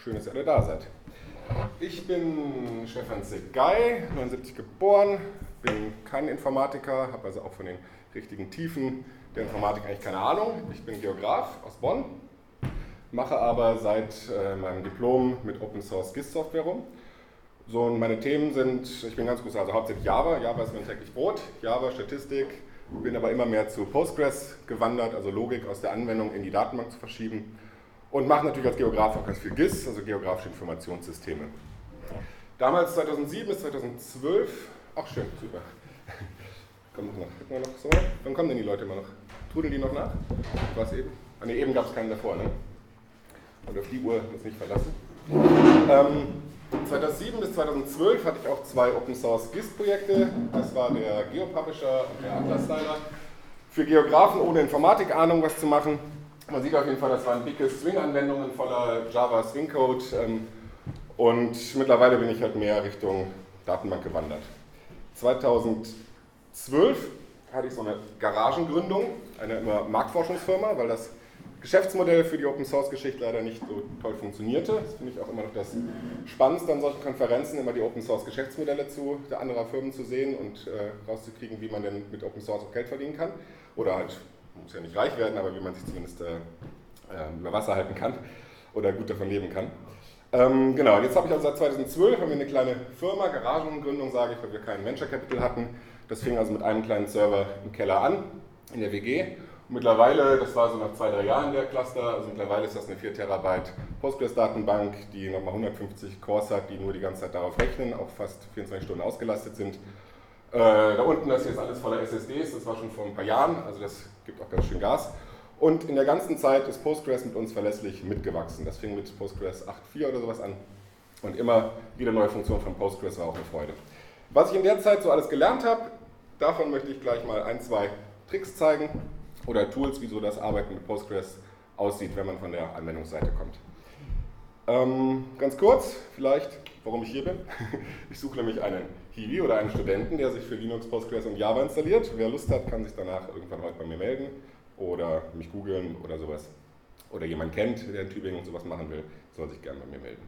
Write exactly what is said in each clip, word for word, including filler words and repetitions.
schön, dass ihr alle da seid. Ich bin Stefan Segay, neunundsiebzig geboren, bin kein Informatiker, habe also auch von den richtigen Tiefen der Informatik eigentlich keine Ahnung. Ich bin Geograf aus Bonn, mache aber seit äh, meinem Diplom mit Open Source GIS-Software rum. So, und meine Themen sind, ich bin ganz gut, also hauptsächlich Java, Java ist mein täglich Brot, Java, Statistik, bin aber immer mehr zu Postgres gewandert, also Logik aus der Anwendung in die Datenbank zu verschieben und mache natürlich als Geograf auch ganz viel GIS, also geografische Informationssysteme. Damals zweitausendsieben bis zweitausendzwölf, ach schön, super. Kommt noch, gucken wir noch so. Wann kommen denn die Leute immer noch? Trudeln die noch nach? Was eben? Ah ne, eben gab es keinen davor, ne? Und auf die Uhr muss nicht verlassen. Ähm, zweitausendsieben bis zweitausendzwölf hatte ich auch zwei Open Source GIS-Projekte. Das war der GeoPublisher und der Atlas Styler. Für Geografen ohne Informatik-Ahnung was zu machen. Man sieht auf jeden Fall, das waren dicke Swing-Anwendungen voller Java Swing-Code. Ähm, und mittlerweile bin ich halt mehr Richtung Datenbank gewandert. zweitausendzwölf hatte ich so eine Garagengründung, eine immer Marktforschungsfirma, weil das Geschäftsmodell für die Open-Source-Geschichte leider nicht so toll funktionierte. Das finde ich auch immer noch das Spannendste an solchen Konferenzen, immer die Open-Source-Geschäftsmodelle zu, der anderer Firmen zu sehen und äh, rauszukriegen, wie man denn mit Open-Source auch Geld verdienen kann. Oder halt, muss ja nicht reich werden, aber wie man sich zumindest äh, äh, über Wasser halten kann oder gut davon leben kann. Ähm, genau, jetzt habe ich also seit zweitausendzwölf haben wir eine kleine Firma, Garagengründung sage ich, weil wir kein Venture Capital hatten. Das fing also mit einem kleinen Server im Keller an, in der W G. Mittlerweile, das war so nach zwei, drei Jahren der Cluster, also mittlerweile ist das eine vier Terabyte Postgres-Datenbank, die nochmal hundertfünfzig Cores hat, die nur die ganze Zeit darauf rechnen, auch fast vierundzwanzig Stunden ausgelastet sind. Äh, da unten, das hier ist alles voller S S Ds, das war schon vor ein paar Jahren, also das gibt auch ganz schön Gas. Und in der ganzen Zeit ist Postgres mit uns verlässlich mitgewachsen. Das fing mit Postgres acht Punkt vier oder sowas an und immer wieder neue Funktion von Postgres war auch eine Freude. Was ich in der Zeit so alles gelernt habe, davon möchte ich gleich mal ein, zwei Tricks zeigen. Oder Tools, wie so das Arbeiten mit Postgres aussieht, wenn man von der Anwendungsseite kommt. Ähm, ganz kurz, vielleicht, warum ich hier bin. Ich suche nämlich einen Hiwi oder einen Studenten, der sich für Linux, Postgres und Java installiert. Wer Lust hat, kann sich danach irgendwann heute bei mir melden oder mich googeln oder sowas. Oder jemand kennt, der in Tübingen sowas machen will, soll sich gerne bei mir melden.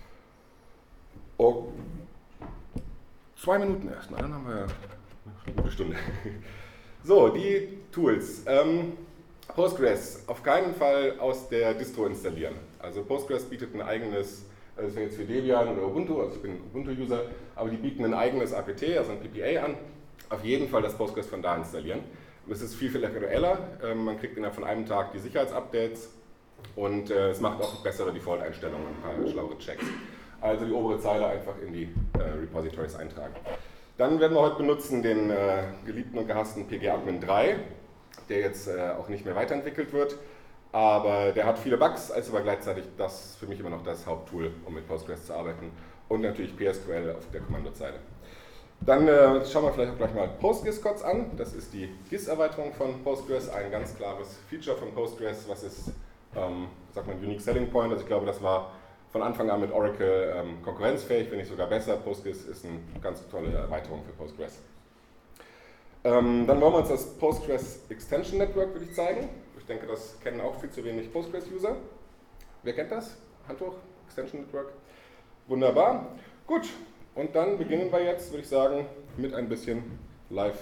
Oh, zwei Minuten erst, na, dann haben wir ja eine gute Stunde. So, die Tools. Ähm, Postgres auf keinen Fall aus der Distro installieren. Also Postgres bietet ein eigenes, also das wäre jetzt für Debian oder Ubuntu, also ich bin Ubuntu-User, aber die bieten ein eigenes A P T, also ein P P A an. Auf jeden Fall das Postgres von da installieren. Es ist viel, viel aktueller. Ähm, man kriegt innerhalb von einem Tag die Sicherheitsupdates und äh, es macht auch bessere Default-Einstellungen, ein paar schlauere Checks. Also die obere Zeile einfach in die äh, Repositories eintragen. Dann werden wir heute benutzen den äh, geliebten und gehassten pgadmin drei, der jetzt äh, auch nicht mehr weiterentwickelt wird, aber der hat viele Bugs, ist aber gleichzeitig das für mich immer noch das Haupttool, um mit Postgres zu arbeiten und natürlich P S Q L auf der Kommandozeile. Dann äh, schauen wir vielleicht auch gleich mal PostGIS-Codes an, das ist die GIS-Erweiterung von Postgres, ein ganz klares Feature von Postgres, was ist, ähm, sagt man, Unique Selling Point, also ich glaube, das war von Anfang an mit Oracle ähm, konkurrenzfähig, wenn nicht sogar besser. Postgres ist eine ganz tolle Erweiterung für Postgres. Ähm, dann wollen wir uns das Postgres Extension Network würde ich zeigen. Ich denke, das kennen auch viel zu wenig Postgres-User. Wer kennt das? Hand hoch, Extension Network. Wunderbar. Gut, und dann beginnen wir jetzt, würde ich sagen, mit ein bisschen Live.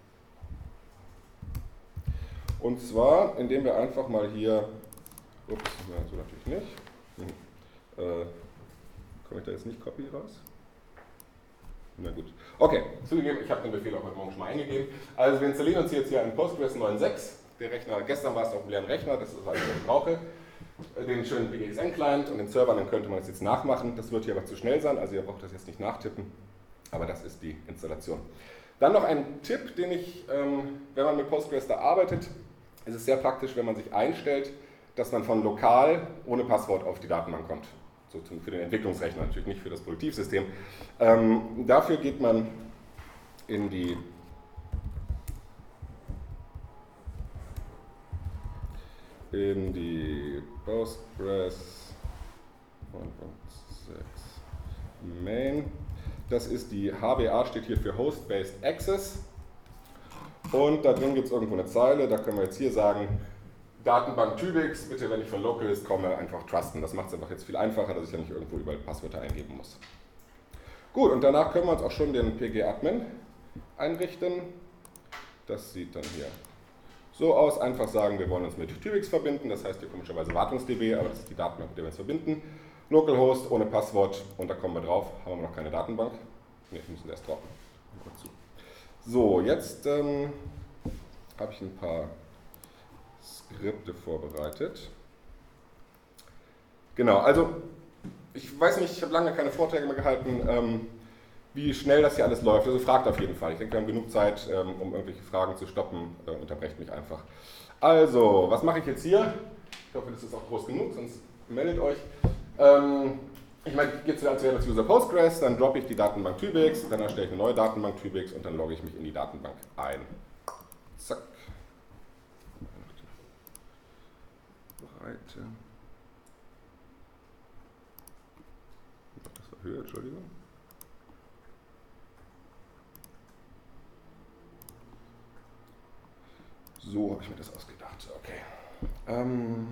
Und zwar, indem wir einfach mal hier, ups, na, so natürlich nicht. Hm. Äh, komme ich da jetzt nicht Copy raus? Na gut. Okay, zugegeben, ich habe den Befehl auch heute Morgen schon mal eingegeben. Also wir installieren uns jetzt hier einen Postgres neun Punkt sechs. Der Rechner, gestern war es auf dem leeren Rechner, das ist alles, was ich brauche. Den schönen P G X N-Client und den Server, dann könnte man das jetzt nachmachen. Das wird hier aber zu schnell sein, also ihr braucht das jetzt nicht nachtippen. Aber das ist die Installation. Dann noch ein Tipp, den ich, ähm, wenn man mit Postgres da arbeitet, ist es sehr praktisch, wenn man sich einstellt, dass man von lokal ohne Passwort auf die Datenbank kommt. So für den Entwicklungsrechner, natürlich nicht für das Produktivsystem. Ähm, dafür geht man in die in die Postgres neun Punkt sechs Main. Das ist die H B A, steht hier für Host-Based Access. Und da drin gibt es irgendwo eine Zeile, da können wir jetzt hier sagen, Datenbank Tübix, bitte, wenn ich von Localhost komme, einfach trusten. Das macht es einfach jetzt viel einfacher, dass ich ja nicht irgendwo überall Passwörter eingeben muss. Gut, und danach können wir uns auch schon den P G-Admin einrichten. Das sieht dann hier so aus. Einfach sagen, wir wollen uns mit Tübix verbinden. Das heißt hier komischerweise Wartungs-D B, aber das ist die Datenbank, mit der wir uns verbinden. Localhost ohne Passwort und da kommen wir drauf. Haben wir noch keine Datenbank? Ne, wir müssen erst drauf. So, jetzt ähm, habe ich ein paar Skripte vorbereitet. Genau, also ich weiß nicht, ich habe lange keine Vorträge mehr gehalten, ähm, wie schnell das hier alles läuft. Also fragt auf jeden Fall. Ich denke, wir haben genug Zeit, ähm, um irgendwelche Fragen zu stoppen. Äh, unterbrecht mich einfach. Also, was mache ich jetzt hier? Ich hoffe, das ist auch groß genug, sonst meldet euch. Ähm, ich meine, ich gehe zuerst als User Postgres, dann droppe ich die Datenbank Tübix, dann erstelle ich eine neue Datenbank Tübix und dann logge ich mich in die Datenbank ein. Zack. Breite. Das war Höhe, Entschuldigung. So habe ich mir das ausgedacht. Okay. Ähm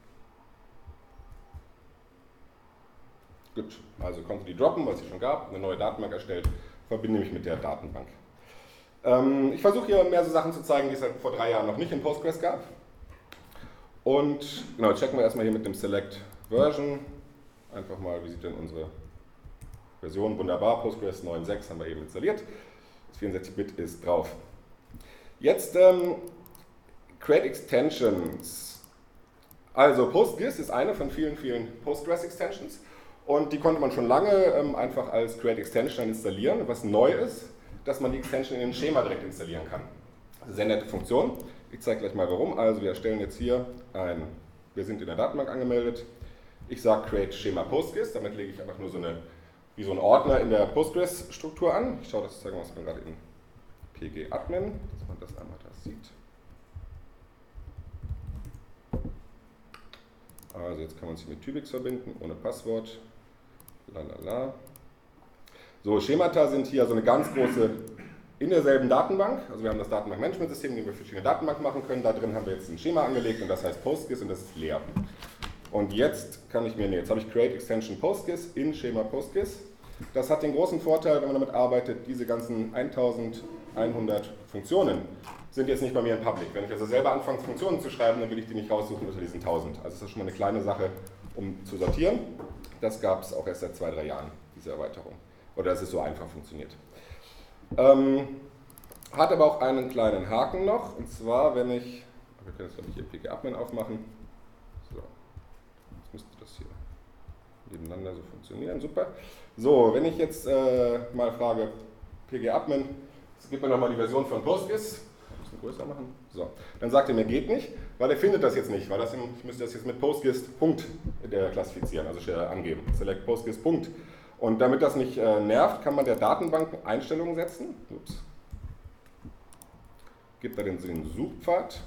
Gut, also konnte die droppen, was es schon gab, eine neue Datenbank erstellt, verbinde mich mit der Datenbank. Ähm, ich versuche hier mehr so Sachen zu zeigen, die es halt vor drei Jahren noch nicht in Postgres gab. Und genau, checken wir erstmal hier mit dem Select Version. Einfach mal, wie sieht denn unsere Version? Wunderbar, Postgres neun Punkt sechs haben wir eben installiert. Das vierundsechzig Bit ist drauf. Jetzt ähm, Create Extensions. Also PostGIS ist eine von vielen, vielen Postgres Extensions. Und die konnte man schon lange ähm, einfach als Create Extension installieren. Was neu ist, dass man die Extension in den Schema direkt installieren kann. Also sehr nette Funktion. Ich zeige gleich mal warum. Also wir erstellen jetzt hier ein, wir sind in der Datenbank angemeldet. Ich sage Create Schema PostGIS, damit lege ich einfach nur so eine, wie so einen Ordner in der Postgres-Struktur an. Ich schaue das, zeigen wir uns mal gerade in P G-Admin, dass man das einmal da sieht. Also jetzt kann man sich mit Tübix verbinden, ohne Passwort. Lalala. So, Schemata sind hier so eine ganz große, in derselben Datenbank. Also wir haben das Datenbank-Management-System, in dem wir verschiedene Datenbanken machen können. Da drin haben wir jetzt ein Schema angelegt und das heißt PostGIS und das ist leer. Und jetzt kann ich mir, nee, jetzt habe ich Create Extension PostGIS in Schema PostGIS. Das hat den großen Vorteil, wenn man damit arbeitet, diese ganzen eintausendeinhundert Funktionen sind jetzt nicht bei mir in Public. Wenn ich also selber anfange, Funktionen zu schreiben, dann will ich die nicht raussuchen unter diesen tausend. Also das ist schon mal eine kleine Sache, um zu sortieren. Das gab es auch erst seit zwei, drei Jahren, diese Erweiterung. Oder dass es so einfach funktioniert. Ähm, hat aber auch einen kleinen Haken noch. Und zwar, wenn ich, wir können jetzt glaube ich hier P G-Admin aufmachen. So, jetzt müsste das hier nebeneinander so funktionieren. Super. So, wenn ich jetzt äh, mal frage, P G-Admin, gib mir nochmal die Version von PostGIS. Größer machen. So. Dann sagt er mir, geht nicht, weil er findet das jetzt nicht, weil das im, ich müsste das jetzt mit PostGIS Punkt klassifizieren, also angeben. Select PostGIS Punkt. Und damit das nicht äh, nervt, kann man der Datenbank Einstellungen setzen. Ups. Gibt da den, den Suchpfad.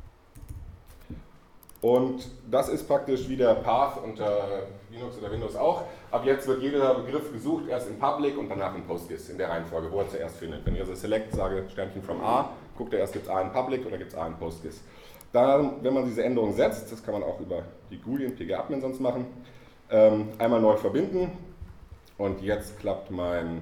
Und das ist praktisch wie der Path unter Linux oder Windows auch. Ab jetzt wird jeder Begriff gesucht, erst in Public und danach in PostGIS, in der Reihenfolge, wo er zuerst findet. Wenn ich also Select sage, Sternchen from A, guckt er erst, gibt es A in Public oder gibt es A in PostGIS. Dann, wenn man diese Änderung setzt, das kann man auch über die G U I und P G-Admin sonst machen, ähm, einmal neu verbinden und jetzt klappt mein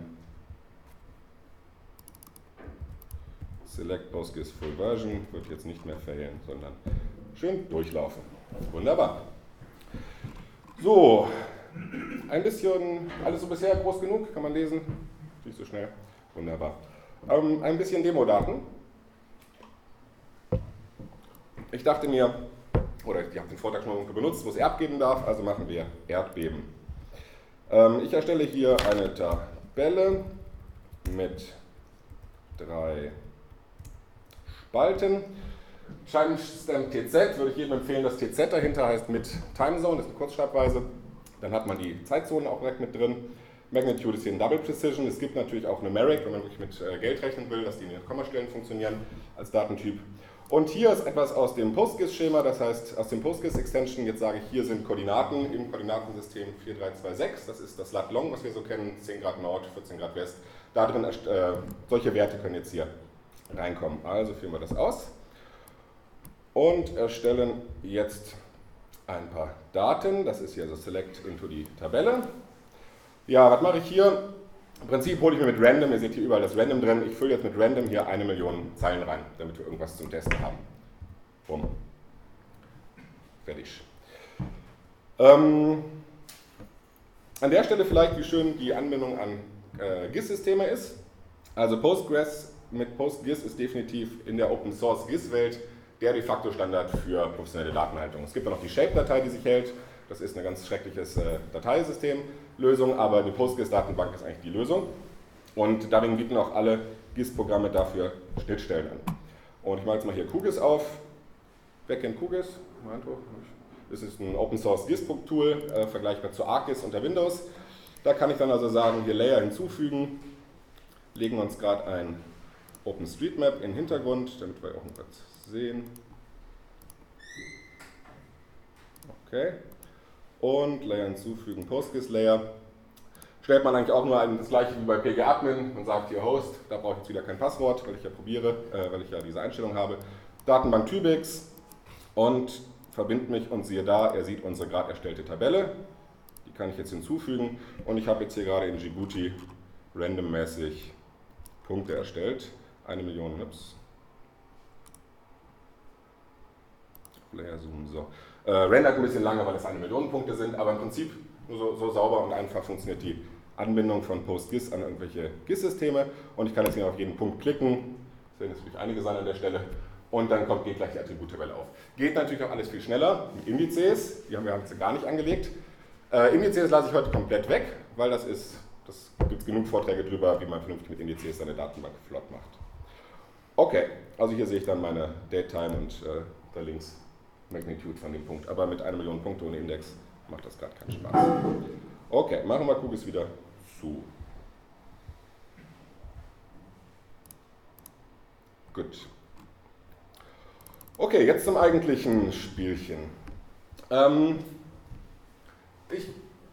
Select PostGIS Full Version, wird jetzt nicht mehr failen, sondern schön durchlaufen. Wunderbar. So, ein bisschen, alles so bisher groß genug, kann man lesen, nicht so schnell. Wunderbar. Ähm, ein bisschen Demo-Daten. Ich dachte mir, oder ich habe den Vortrag schon benutzt, wo es Erdbeben darf, also machen wir Erdbeben. Ähm, ich erstelle hier eine Tabelle mit drei Spalten. Timestamp T Z würde ich jedem empfehlen, das T Z dahinter heißt mit Timezone, das ist eine Kurzschreibweise. Dann hat man die Zeitzonen auch direkt mit drin. Magnitude ist hier ein Double Precision. Es gibt natürlich auch Numeric, wenn man wirklich mit Geld rechnen will, dass die in den Kommastellen funktionieren als Datentyp. Und hier ist etwas aus dem PostGIS-Schema, das heißt aus dem PostGIS-Extension. Jetzt sage ich, hier sind Koordinaten im Koordinatensystem vier drei zwei sechs. Das ist das Lat Long, was wir so kennen, zehn Grad Nord, vierzehn Grad West. Da drin, äh, solche Werte können jetzt hier reinkommen. Also führen wir das aus. und erstellen jetzt ein paar Daten. Das ist hier so Select into die Tabelle. Ja, was mache ich hier? Im Prinzip hole ich mir mit Random, ihr seht hier überall das Random drin, ich fülle jetzt mit Random hier eine Million Zeilen rein, damit wir irgendwas zum Testen haben. Bumm. Fertig. Ähm, an der Stelle vielleicht, wie schön die Anbindung an äh, G I S-Systeme ist. Also Postgres mit PostGIS ist definitiv in der Open Source G I S-Welt der de facto Standard für professionelle Datenhaltung. Es gibt auch noch die Shape-Datei, die sich hält. Das ist eine ganz schreckliches äh, Dateisystemlösung, aber die PostGIS-Datenbank ist eigentlich die Lösung. Und darin bieten auch alle G I S-Programme dafür Schnittstellen an. Und ich mache jetzt mal hier QGIS auf. Backend QGIS. Das ist ein Open Source G I S-Tool, äh, vergleichbar zu ArcGIS unter Windows. Da kann ich dann also sagen, hier Layer hinzufügen, legen uns gerade ein OpenStreetMap in den Hintergrund, damit wir auch noch was sehen. Okay. Und Layer hinzufügen, PostGIS-Layer. Stellt man eigentlich auch nur ein, das gleiche wie bei P G Admin. Man sagt hier Host, da brauche ich jetzt wieder kein Passwort, weil ich ja probiere, äh, weil ich ja diese Einstellung habe. Datenbank Tübix und verbinde mich und siehe da, er sieht unsere gerade erstellte Tabelle. Die kann ich jetzt hinzufügen und ich habe jetzt hier gerade in Djibouti randommäßig Punkte erstellt. Eine Million, ups. Layer Zoom, so. Äh, rendert ein bisschen lange, weil es eine Million Punkte sind, aber im Prinzip so, so sauber und einfach funktioniert die Anbindung von PostGIS an irgendwelche G I S-Systeme und ich kann jetzt hier auf jeden Punkt klicken, das werden jetzt natürlich einige sein an der Stelle und dann kommt, geht gleich die Attributtabelle auf. Geht natürlich auch alles viel schneller mit Indizes, die haben wir jetzt gar nicht angelegt. Äh, Indizes lasse ich heute komplett weg, weil das ist, das gibt es genug Vorträge drüber, wie man vernünftig mit Indizes seine Datenbank flott macht. Okay, also hier sehe ich dann meine Datetime und äh, da links Magnitude von dem Punkt, aber mit einer Million Punkte ohne Index macht das gerade keinen Spaß. Okay, machen wir QGIS wieder zu. Gut. Okay, jetzt zum eigentlichen Spielchen. Ähm, ich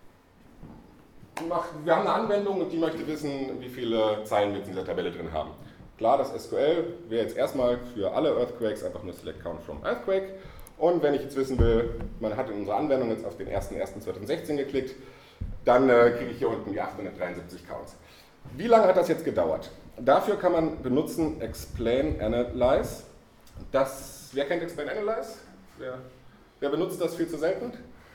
mach, wir haben eine Anwendung und die möchte wissen, wie viele Zeilen wir in dieser Tabelle drin haben. Klar, das S Q L wäre jetzt erstmal für alle Earthquakes einfach nur Select Count from Earthquake. Und wenn ich jetzt wissen will, man hat in unserer Anwendung jetzt auf den ersten ersten zweitausendsechzehn geklickt, dann äh, kriege ich hier unten die achthundertdreiundsiebzig Counts. Wie lange hat das jetzt gedauert? Dafür kann man benutzen Explain Analyze. Das, wer kennt Explain Analyze? Wer, wer benutzt das viel zu selten?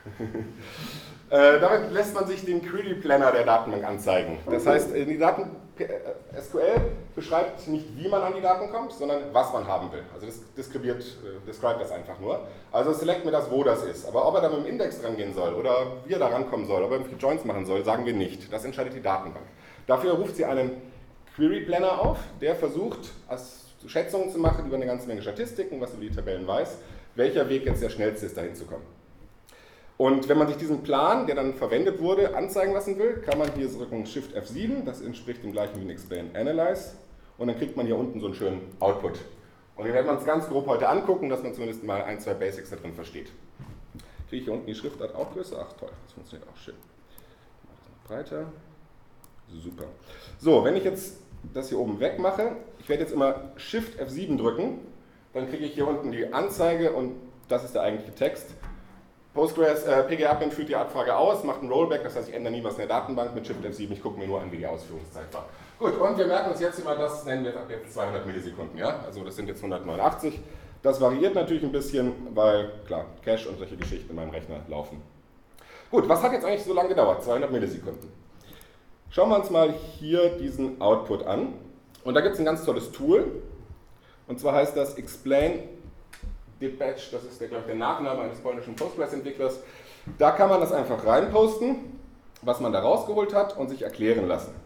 äh, damit lässt man sich den Query Planner der Datenbank anzeigen. Das heißt, die Daten, S Q L beschreibt nicht, wie man an die Daten kommt, sondern was man haben will. Also das deskribiert, äh, describe das einfach nur. Also select mir das, wo das ist. Aber ob er da mit dem Index rangehen soll oder wie er da rankommen soll, ob er irgendwelche Joins machen soll, sagen wir nicht. Das entscheidet die Datenbank. Dafür ruft sie einen Query Planner auf, der versucht, Schätzungen zu machen über eine ganze Menge Statistiken, was über die Tabellen weiß, welcher Weg jetzt der schnellste ist, dahin zu kommen. Und wenn man sich diesen Plan, der dann verwendet wurde, anzeigen lassen will, kann man hier drücken Shift F sieben, das entspricht dem gleichen wie ein Explain Analyze, und dann kriegt man hier unten so einen schönen Output. Und den werden wir uns ganz grob heute angucken, dass man zumindest mal ein, zwei Basics da drin versteht. Kriege ich hier unten die Schriftart auch größer? Ach toll, das funktioniert auch schön. Ich mache das noch breiter. Super. So, wenn ich jetzt das hier oben wegmache, ich werde jetzt immer Shift F sieben drücken, dann kriege ich hier unten die Anzeige und das ist der eigentliche Text. Postgres, äh, P G Admin führt die Abfrage aus, macht ein Rollback, das heißt, ich ändere nie was in der Datenbank mit Shift F sieben, ich gucke mir nur an, wie die Ausführungszeit war. Gut, und wir merken uns jetzt immer, das nennen wir ab jetzt zweihundert Millisekunden, ja? Also das sind jetzt hundertneunundachtzig. Das variiert natürlich ein bisschen, weil, klar, Cache und solche Geschichten in meinem Rechner laufen. Gut, was hat jetzt eigentlich so lange gedauert? zweihundert Millisekunden. Schauen wir uns mal hier diesen Output an. Und da gibt es ein ganz tolles Tool. Und zwar heißt das Explain Dispatch, das ist der, glaube ich, der Nachname eines polnischen Postgres-Entwicklers. Da kann man das einfach reinposten, was man da rausgeholt hat und sich erklären lassen.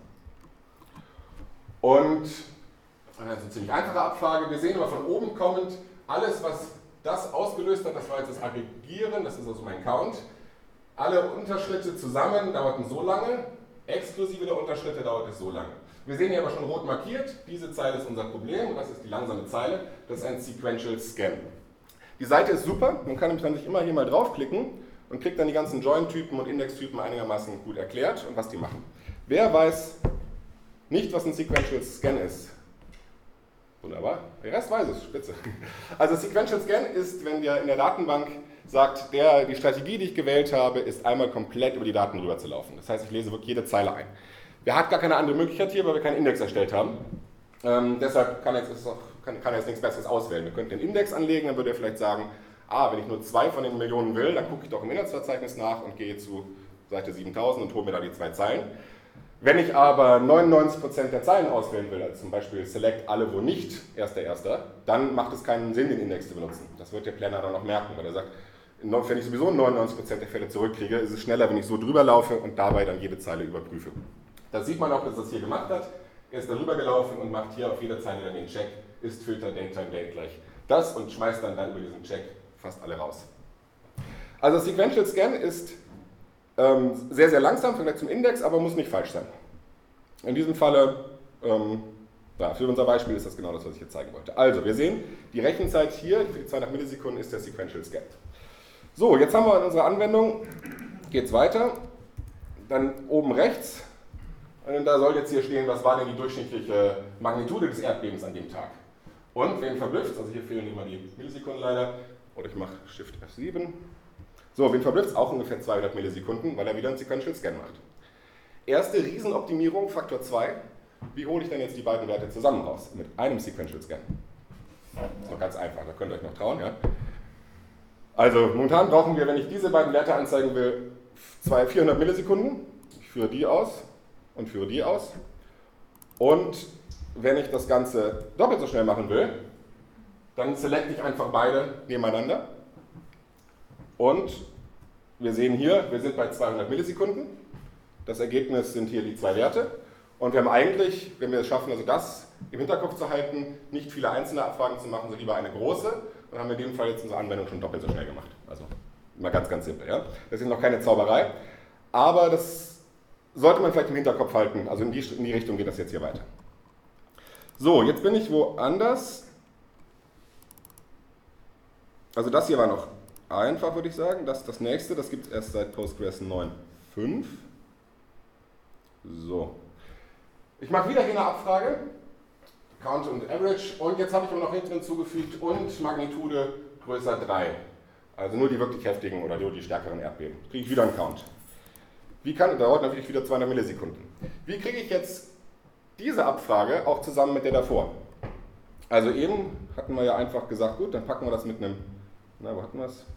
Und das ist eine ziemlich einfache Abfrage. Wir sehen aber von oben kommend, alles, was das ausgelöst hat, das war jetzt das Aggregieren, das ist also mein Count. Alle Unterschritte zusammen dauerten so lange, exklusive der Unterschritte dauert es so lange. Wir sehen hier aber schon rot markiert, diese Zeile ist unser Problem und das ist die langsame Zeile, das ist ein Sequential Scan. Die Seite ist super, man kann dann sich immer hier mal draufklicken und kriegt dann die ganzen Join-Typen und Index-Typen einigermaßen gut erklärt und was die machen. Wer weiß nicht, was ein Sequential Scan ist? Wunderbar. Der Rest weiß es, spitze. Also Sequential Scan ist, wenn ihr in der Datenbank sagt, der, die Strategie, die ich gewählt habe, ist einmal komplett über die Daten rüber zu laufen. Das heißt, ich lese wirklich jede Zeile ein. Wir hatten gar keine andere Möglichkeit hier, weil wir keinen Index erstellt haben. Ähm, deshalb kann er jetzt, auch, kann, kann er jetzt nichts Besseres auswählen. Wir könnten den Index anlegen, dann würde er vielleicht sagen, ah, wenn ich nur zwei von den Millionen will, dann gucke ich doch im Inhaltsverzeichnis nach und gehe zu Seite siebentausend und hole mir da die zwei Zeilen. Wenn ich aber neunundneunzig Prozent der Zeilen auswählen will, also zum Beispiel Select alle, wo nicht erster Erster, dann macht es keinen Sinn, den Index zu benutzen. Das wird der Planner dann auch merken, weil er sagt, wenn ich sowieso neunundneunzig Prozent der Fälle zurückkriege, ist es schneller, wenn ich so drüber laufe und dabei dann jede Zeile überprüfe. Das sieht man auch, dass das hier gemacht hat. Er ist darüber gelaufen und macht hier auf jeder Zeile dann den Check, ist Filter Datetime Date gleich das und schmeißt dann, dann über diesen Check fast alle raus. Also Sequential Scan ist ähm, sehr, sehr langsam, vielleicht zum Index, aber muss nicht falsch sein. In diesem Falle, ähm, ja, für unser Beispiel ist das genau das, was ich jetzt zeigen wollte. Also, wir sehen, die Rechenzeit hier für die zweihundert Millisekunden ist der Sequential Scan. So, jetzt haben wir in unserer Anwendung, geht es weiter, dann oben rechts, und da soll jetzt hier stehen, was war denn die durchschnittliche Magnitude des Erdbebens an dem Tag. Und wen verblüfft, also hier fehlen immer die Millisekunden leider, oder ich mache Shift F sieben. So, wen verblüfft, auch ungefähr zweihundert Millisekunden, weil er wieder einen Sequential Scan macht. Erste Riesenoptimierung, Faktor zwei. Wie hole ich denn jetzt die beiden Werte zusammen raus? Mit einem Sequential Scan. Das ist noch ganz einfach, da könnt ihr euch noch trauen. Ja? Also momentan brauchen wir, wenn ich diese beiden Werte anzeigen will, vierhundert Millisekunden. Ich führe die aus und führe die aus. Und wenn ich das Ganze doppelt so schnell machen will, dann selecte ich einfach beide nebeneinander. Und wir sehen hier, wir sind bei zweihundert Millisekunden. Das Ergebnis sind hier die zwei Werte. Und wir haben eigentlich, wenn wir es schaffen, also das im Hinterkopf zu halten, nicht viele einzelne Abfragen zu machen, sondern lieber eine große, dann haben wir in dem Fall jetzt unsere Anwendung schon doppelt so schnell gemacht. Also mal ganz, ganz simpel. Ja? Das ist noch keine Zauberei, aber das sollte man vielleicht im Hinterkopf halten. Also in die, in die Richtung geht das jetzt hier weiter. So, jetzt bin ich woanders. Also das hier war noch einfach, würde ich sagen. Das das nächste, das gibt es erst seit Postgres neun Punkt fünf. So. Ich mache wieder hier eine Abfrage. Count und Average. Und jetzt habe ich mir noch hinten hinzugefügt und Magnitude größer drei. Also nur die wirklich heftigen oder nur die stärkeren Erdbeben. Kriege ich wieder einen Count. Wie kann, dauert natürlich wieder zweihundert Millisekunden. Wie kriege ich jetzt diese Abfrage auch zusammen mit der davor? Also eben hatten wir ja einfach gesagt, gut, dann packen wir das mit einem, na, wo hatten wir es?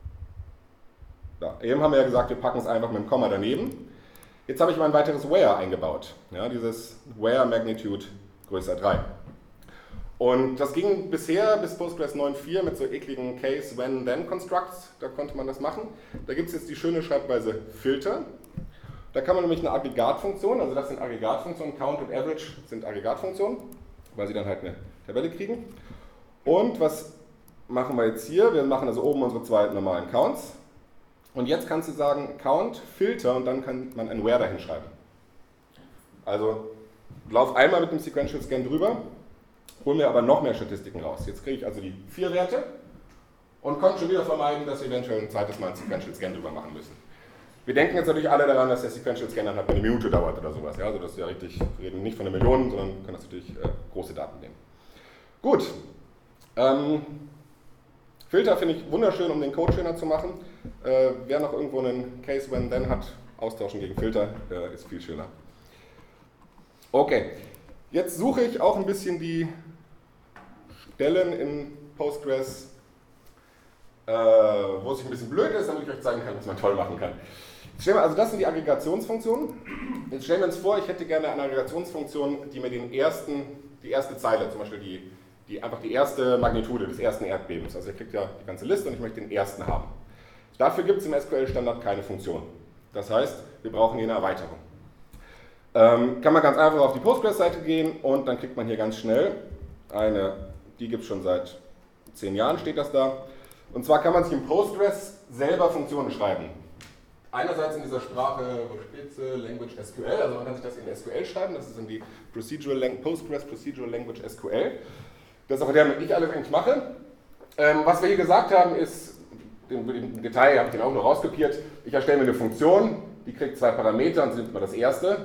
Da, eben haben wir ja gesagt, wir packen es einfach mit einem Komma daneben. Jetzt habe ich mal ein weiteres Where eingebaut, ja, dieses Where Magnitude größer drei. Und das ging bisher bis Postgres neun Punkt vier mit so ekligen Case, When, Then Constructs, da konnte man das machen. Da gibt es jetzt die schöne Schreibweise Filter. Da kann man nämlich eine Aggregatfunktion, also das sind Aggregatfunktionen, Count und Average sind Aggregatfunktionen, weil sie dann halt eine Tabelle kriegen. Und was machen wir jetzt hier? Wir machen also oben unsere zwei normalen Counts. Und jetzt kannst du sagen, Count, Filter und dann kann man ein Where dahin schreiben. Also lauf einmal mit dem Sequential Scan drüber, hol mir aber noch mehr Statistiken raus. Jetzt kriege ich also die vier Werte und konnte schon wieder vermeiden, dass wir eventuell ein zweites Mal einen Sequential Scan drüber machen müssen. Wir denken jetzt natürlich alle daran, dass der Sequential Scan dann halt eine Minute dauert oder sowas. Ja? Also das ist ja richtig, wir reden nicht von einer Million, sondern können das natürlich äh, große Daten nehmen. Gut. Ähm, Filter finde ich wunderschön, um den Code schöner zu machen. Äh, wer noch irgendwo einen Case When Then hat, austauschen gegen Filter, äh, ist viel schöner. Okay, jetzt suche ich auch ein bisschen die Stellen in Postgres, äh, wo es ein bisschen blöd ist, damit ich euch zeigen kann, was man toll machen kann. Jetzt stellen wir, also das sind die Aggregationsfunktionen. Jetzt stellen wir uns vor, ich hätte gerne eine Aggregationsfunktion, die mir den ersten, die erste Zeile, zum Beispiel die Die, einfach die erste Magnitude des ersten Erdbebens. Also ihr kriegt ja die ganze Liste und ich möchte den ersten haben. Dafür gibt es im S Q L-Standard keine Funktion. Das heißt, wir brauchen hier eine Erweiterung. Ähm, kann man ganz einfach auf die Postgres-Seite gehen und dann kriegt man hier ganz schnell eine, die gibt es schon seit zehn Jahren, steht das da. Und zwar kann man sich im Postgres selber Funktionen schreiben. Einerseits in dieser Sprache, wo steht sie, Language S Q L, also man kann sich das in S Q L schreiben, das ist in die Procedural Postgres Procedural Language S Q L. Das ist auch der, mit ich alles eigentlich mache. Ähm, was wir hier gesagt haben, ist, im, im Detail habe ich den auch nur rauskopiert, ich erstelle mir eine Funktion, die kriegt zwei Parameter und sie nimmt mal das erste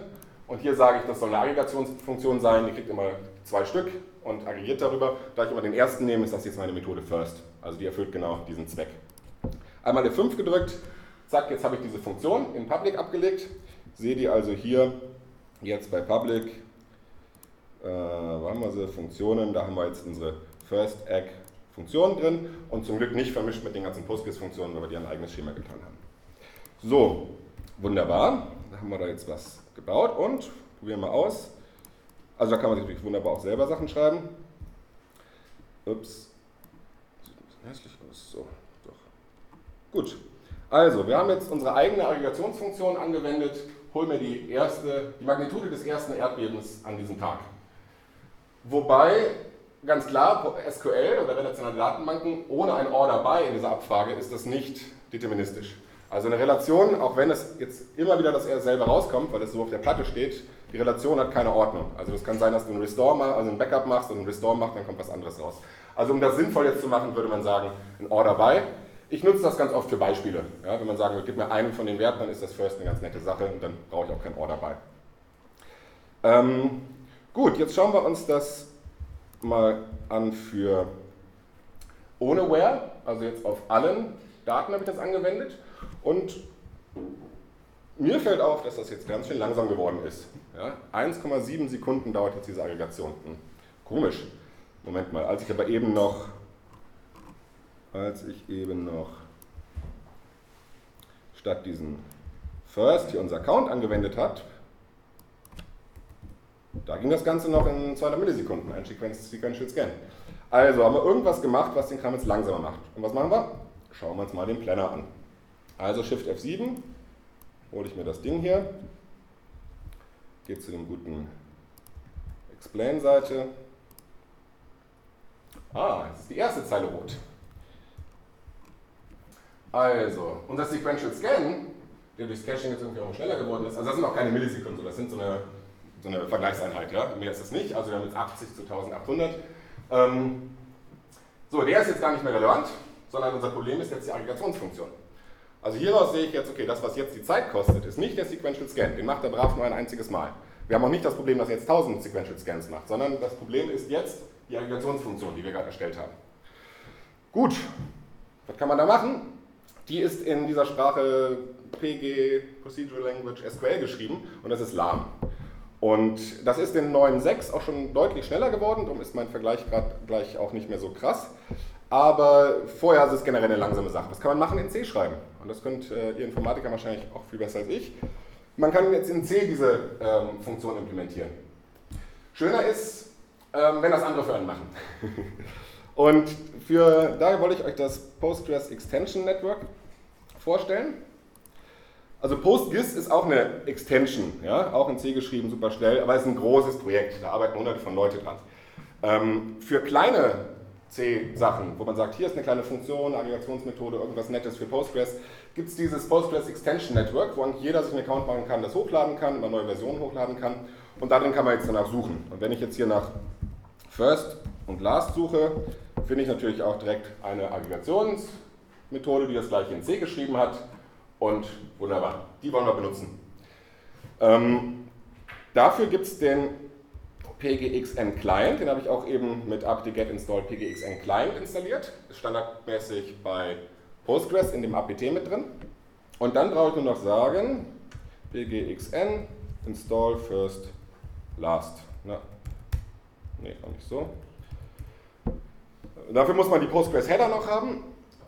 Und hier sage ich, das soll eine Aggregationsfunktion sein, die kriegt immer zwei Stück und aggregiert darüber. Da ich immer den ersten nehme, ist das jetzt meine Methode first. Also die erfüllt genau diesen Zweck. Einmal F fünf gedrückt, zack, jetzt habe ich diese Funktion in Public abgelegt. Sehe die also hier jetzt bei Public, äh, wo haben wir sie, Funktionen, da haben wir jetzt unsere first Egg Funktionen drin und zum Glück nicht vermischt mit den ganzen Postgres-Funktionen, weil wir die ein eigenes Schema getan haben. So, wunderbar, da haben wir da jetzt was gebaut und probieren wir aus. Also da kann man sich natürlich wunderbar auch selber Sachen schreiben. Ups, sieht ein bisschen hässlich aus. So, doch. Gut, also wir haben jetzt unsere eigene Aggregationsfunktion angewendet. Hol mir die, erste, die Magnitude des ersten Erdbebens an diesem Tag. Wobei, ganz klar, S Q L oder relationale Datenbanken ohne ein or dabei in dieser Abfrage ist das nicht deterministisch. Also eine Relation, auch wenn es jetzt immer wieder dasselbe rauskommt, weil es so auf der Platte steht, die Relation hat keine Ordnung. Also es kann sein, dass du ein Restore machst, also ein Backup machst und ein Restore machst, dann kommt was anderes raus. Also um das sinnvoll jetzt zu machen, würde man sagen, ein or dabei. Ich nutze das ganz oft für Beispiele. Ja, wenn man sagen will, gib mir einen von den Werten, dann ist das first eine ganz nette Sache und dann brauche ich auch kein or dabei. Ähm, gut, jetzt schauen wir uns das mal an für ohne where, also jetzt auf allen Daten habe ich das angewendet. Und mir fällt auf, dass das jetzt ganz schön langsam geworden ist. Ja, eins Komma sieben Sekunden dauert jetzt diese Aggregation. Hm, komisch. Moment mal, als ich aber eben noch, als ich eben noch statt diesen first hier unser Count angewendet hat, da ging das Ganze noch in zweihundert Millisekunden, ein Sequential Scan. Also haben wir irgendwas gemacht, was den Kram jetzt langsamer macht. Und was machen wir? Schauen wir uns mal den Planner an. Also Shift F sieben, hole ich mir das Ding hier, gehe zu dem guten Explain-Seite. Ah, jetzt ist die erste Zeile rot. Also, unser Sequential Scan, der durchs Caching jetzt irgendwie auch schneller geworden ist, also das sind auch keine Millisekunden, das sind so eine, so eine Vergleichseinheit, ja? Mehr ist das nicht, also wir haben jetzt achtzig zu eintausendachthundert. Ähm, so, der ist jetzt gar nicht mehr relevant, sondern unser Problem ist jetzt die Aggregationsfunktion. Also hieraus sehe ich jetzt, okay, das, was jetzt die Zeit kostet, ist nicht der Sequential Scan, den macht er brav nur ein einziges Mal. Wir haben auch nicht das Problem, dass er jetzt tausend Sequential Scans macht, sondern das Problem ist jetzt die Aggregationsfunktion, die wir gerade erstellt haben. Gut, was kann man da machen? Die ist in dieser Sprache P G, Procedural Language, S Q L geschrieben und das ist lahm. Und das ist in neun Punkt sechs auch schon deutlich schneller geworden, darum ist mein Vergleich gerade gleich auch nicht mehr so krass. Aber vorher ist es generell eine langsame Sache. Was kann man machen? In C schreiben. Und das könnt äh, ihr Informatiker wahrscheinlich auch viel besser als ich. Man kann jetzt in C diese ähm, Funktion implementieren. Schöner ist, ähm, wenn das andere für einen machen. Und für, daher wollte ich euch das Postgres Extension Network vorstellen. Also PostGIS ist auch eine Extension, ja? Auch in C geschrieben, super schnell, aber es ist ein großes Projekt, da arbeiten hunderte von Leuten dran. Ähm, für kleine C-Sachen, wo man sagt, hier ist eine kleine Funktion, Aggregationsmethode, irgendwas Nettes für Postgres, gibt es dieses Postgres Extension Network, wo jeder sich einen Account machen kann, das hochladen kann, immer neue Versionen hochladen kann und darin kann man jetzt danach suchen. Und wenn ich jetzt hier nach First und Last suche, finde ich natürlich auch direkt eine Aggregationsmethode, die das gleiche in C geschrieben hat und wunderbar, die wollen wir benutzen. Ähm, dafür gibt es den P G X N Client, den habe ich auch eben mit apt-get install P G X N Client installiert. Ist standardmäßig bei Postgres in dem apt mit drin. Und dann brauche ich nur noch sagen, P G X N install first last. Na, nee, auch nicht so. Dafür muss man die Postgres Header noch haben.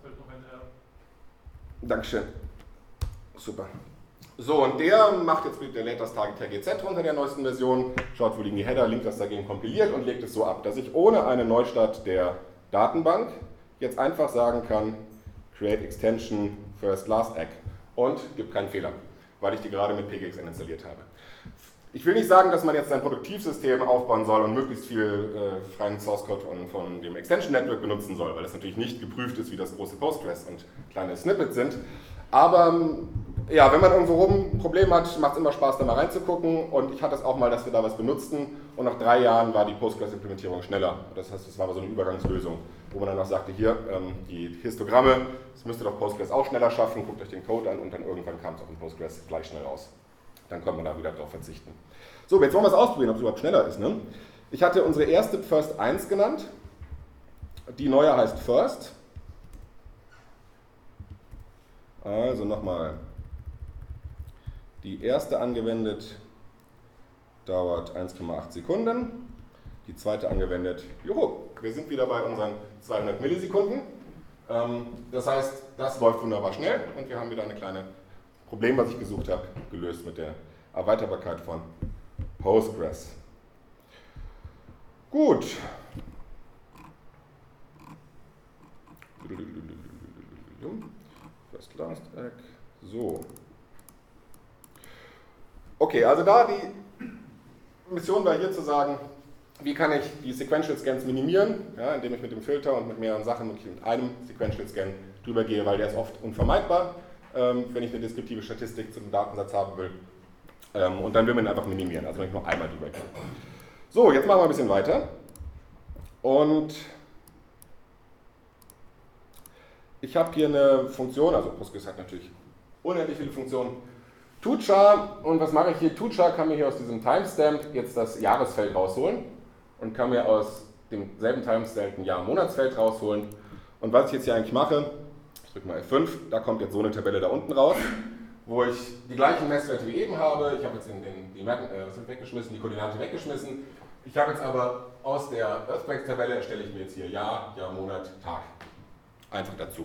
Dankeschön. Super. So, und der macht jetzt, der lädt das Target T G Z runter der neuesten Version, schaut, wo liegen die Header, linkt das dagegen kompiliert und legt es so ab, dass ich ohne eine Neustart der Datenbank jetzt einfach sagen kann, create extension first last egg und gibt keinen Fehler, weil ich die gerade mit P G X N installiert habe. Ich will nicht sagen, dass man jetzt ein Produktivsystem aufbauen soll und möglichst viel äh, freien Source Code von, von dem Extension Network benutzen soll, weil das natürlich nicht geprüft ist, wie das große Postgres und kleine Snippets sind. Aber ja, wenn man irgendwo rum ein Problem hat, macht es immer Spaß, da mal reinzugucken. Und ich hatte es auch mal, dass wir da was benutzten. Und nach drei Jahren war die Postgres-Implementierung schneller. Das heißt, es war so eine Übergangslösung, wo man dann auch sagte, hier, ähm, die Histogramme, das müsste doch Postgres auch schneller schaffen. Guckt euch den Code an und dann irgendwann kam es auch in Postgres gleich schnell raus. dann konnte man da wieder drauf verzichten. So, jetzt wollen wir es ausprobieren, ob es überhaupt schneller ist. Ne? Ich hatte unsere erste First eins genannt, die neue heißt First. Also nochmal, die erste angewendet dauert eins Komma acht Sekunden, die zweite angewendet, juhu, wir sind wieder bei unseren zweihundert Millisekunden. Das heißt, das läuft wunderbar schnell und wir haben wieder ein kleines Problem, was ich gesucht habe, gelöst mit der Erweiterbarkeit von Postgres. Gut. First Last Egg. So. Okay, also da die Mission war hier zu sagen, wie kann ich die Sequential Scans minimieren, ja, indem ich mit dem Filter und mit mehreren Sachen und mit einem Sequential Scan drüber gehe, weil der ist oft unvermeidbar, ähm, wenn ich eine deskriptive Statistik zu einem Datensatz haben will. Ähm, und dann will man ihn einfach minimieren, also wenn ich nur einmal drüber gehe. So, jetzt machen wir ein bisschen weiter. Und ich habe hier eine Funktion, also Postgres hat natürlich unendlich viele Funktionen. toChar, und was mache ich hier? toChar kann mir hier aus diesem Timestamp jetzt das Jahresfeld rausholen und kann mir aus demselben Timestamp ein Jahr-Monatsfeld rausholen. Und was ich jetzt hier eigentlich mache, ich drücke mal F fünf, da kommt jetzt so eine Tabelle da unten raus, wo ich die gleichen Messwerte wie eben habe. Ich habe jetzt in den, die, Merken, äh, was habe ich weggeschmissen, die Koordinate weggeschmissen. Ich habe jetzt aber aus der Earthquake-Tabelle erstelle ich mir jetzt hier Jahr, Jahr, Monat, Tag. Einfach dazu.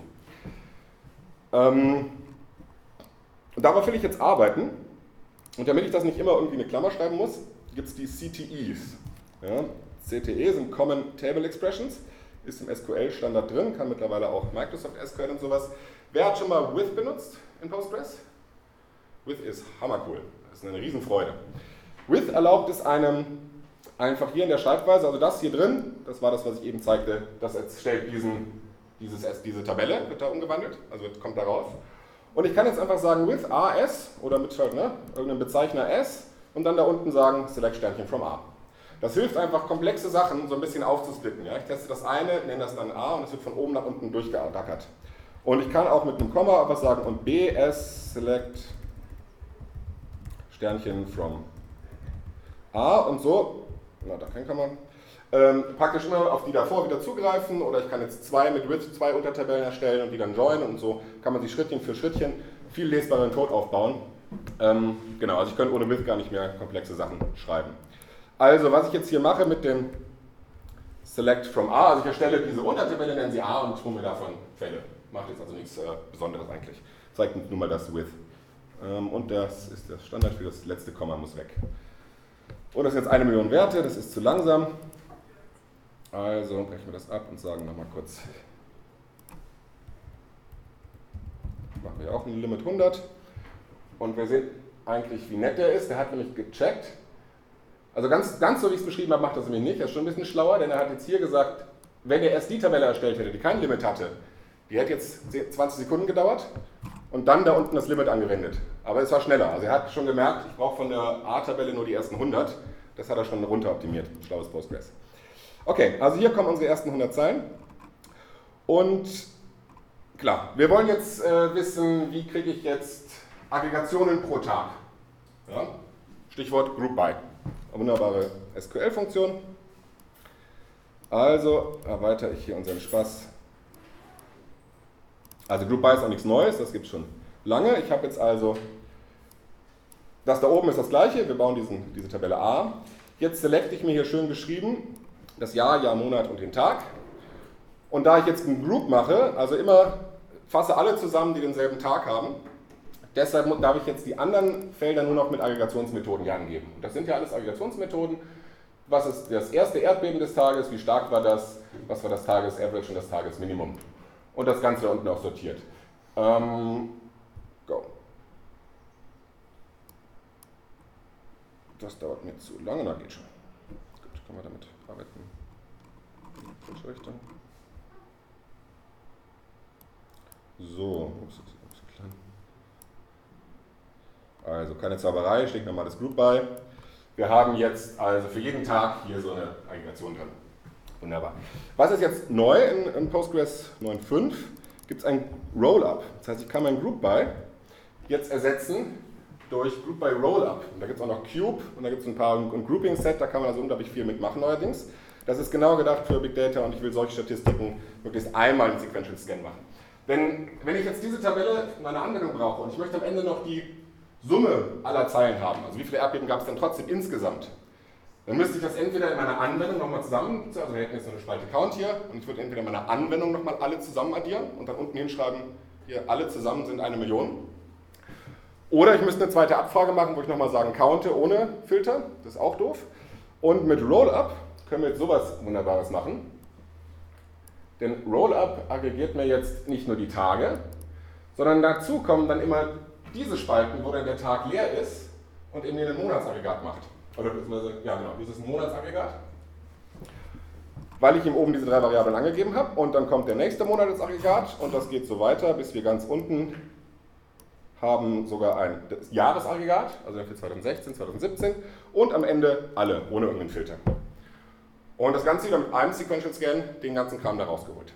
Ähm, und darauf will ich jetzt arbeiten. Und damit ich das nicht immer irgendwie eine Klammer schreiben muss, gibt es die C T Es. Ja, C T E sind Common Table Expressions, ist im S Q L-Standard drin, kann mittlerweile auch Microsoft S Q L und sowas. Wer hat schon mal with benutzt in Postgres? With ist hammercool, das ist eine Riesenfreude. With erlaubt es einem einfach hier in der Schreibweise, also das hier drin, das war das, was ich eben zeigte, das erstellt diesen, dieses, diese Tabelle, wird da umgewandelt, also kommt da raus. Und ich kann jetzt einfach sagen with A S oder mit ne, irgendeinem Bezeichner S und dann da unten sagen select Sternchen from A. Das hilft einfach, komplexe Sachen so ein bisschen aufzusplitten. Ja? Ich teste das eine, nenne das dann A und es wird von oben nach unten durchgeackert. Und ich kann auch mit einem Komma einfach sagen und B S select Sternchen from A und so, na da kein Komma, ähm, praktisch immer auf die davor wieder zugreifen oder ich kann jetzt zwei mit with zwei Untertabellen erstellen und die dann joinen und so kann man sich Schrittchen für Schrittchen viel lesbaren Code aufbauen. Ähm, genau, also ich könnte ohne with gar nicht mehr komplexe Sachen schreiben. Also was ich jetzt hier mache mit dem select from A, also ich erstelle diese Untertabelle, nenne sie A und hole mir davon Fälle. Macht jetzt also nichts äh, Besonderes eigentlich. Zeigt nur mal das with. Ähm, und das ist der Standard für das letzte Komma muss weg. Und das ist jetzt eine Million Werte, das ist zu langsam. Also brechen wir das ab und sagen nochmal kurz, machen wir auch ein Limit hundert. Und wir sehen eigentlich, wie nett der ist. Der hat nämlich gecheckt. Also ganz, ganz so, wie ich es beschrieben habe, macht das nämlich nicht. Er ist schon ein bisschen schlauer, denn er hat jetzt hier gesagt, wenn er erst die Tabelle erstellt hätte, die kein Limit hatte, die hätte jetzt zwanzig Sekunden gedauert und dann da unten das Limit angewendet. Aber es war schneller. Also er hat schon gemerkt, ich brauche von der A-Tabelle nur die ersten hundert. Das hat er schon runter optimiert. Schlaues Postgres. Okay, also hier kommen unsere ersten hundert Zeilen. Und klar, wir wollen jetzt äh, wissen, wie kriege ich jetzt Aggregationen pro Tag. Ja? Stichwort Group By. Eine wunderbare S Q L-Funktion. Also erweitere ich hier unseren Spaß. Also Group By ist auch nichts Neues, das gibt es schon lange. Ich habe jetzt also, das da oben ist das gleiche, wir bauen diesen, diese Tabelle A. Jetzt selecte ich mir hier schön geschrieben das Jahr, Jahr, Monat und den Tag. Und da ich jetzt einen Group mache, also immer fasse alle zusammen, die denselben Tag haben, deshalb darf ich jetzt die anderen Felder nur noch mit Aggregationsmethoden hier angeben. Und das sind ja alles Aggregationsmethoden. Was ist das erste Erdbeben des Tages, wie stark war das, was war das Tages-Average und das Tagesminimum. Und das Ganze da unten auch sortiert. Ähm, go. Das dauert mir zu lange, na geht schon. Gut, können wir damit arbeiten. Falsche Richtung. So, ups, ups, klein. Also keine Zauberei, steht normales Group By. Wir haben jetzt also für jeden Tag hier so eine Aggregation drin. Wunderbar. Was ist jetzt neu in, in Postgres neun Punkt fünf? Gibt es ein Rollup. Das heißt, ich kann mein Group By jetzt ersetzen durch Group by Rollup. Und da gibt es auch noch Cube und da gibt es ein paar und Grouping Set, da kann man also unglaublich viel mitmachen neuerdings. Das ist genau gedacht für Big Data und ich will solche Statistiken möglichst einmal in Sequential Scan machen. Denn wenn ich jetzt diese Tabelle in meiner Anwendung brauche und ich möchte am Ende noch die Summe aller Zeilen haben, also wie viele Erdbeben gab es dann trotzdem insgesamt, dann müsste ich das entweder in meiner Anwendung nochmal zusammen, also wir hätten jetzt noch eine Spalte Count hier, und ich würde entweder in meiner Anwendung nochmal alle zusammen addieren und dann unten hinschreiben, hier alle zusammen sind eine Million. Oder ich müsste eine zweite Abfrage machen, wo ich nochmal sagen, counte ohne Filter, das ist auch doof. Und mit Rollup können wir jetzt sowas Wunderbares machen. Denn Rollup aggregiert mir jetzt nicht nur die Tage, sondern dazu kommen dann immer diese Spalten, wo dann der Tag leer ist und eben den Monatsaggregat macht. Oder ja genau, dieses Monatsaggregat. Weil ich ihm oben diese drei Variablen angegeben habe und dann kommt der nächste Monat ins Aggregat und das geht so weiter, bis wir ganz unten haben sogar ein Jahresaggregat, also für zweitausendsechzehn, zweitausendsiebzehn und am Ende alle, ohne irgendeinen Filter. Und das Ganze wieder mit einem Sequential Scan, den ganzen Kram da rausgeholt.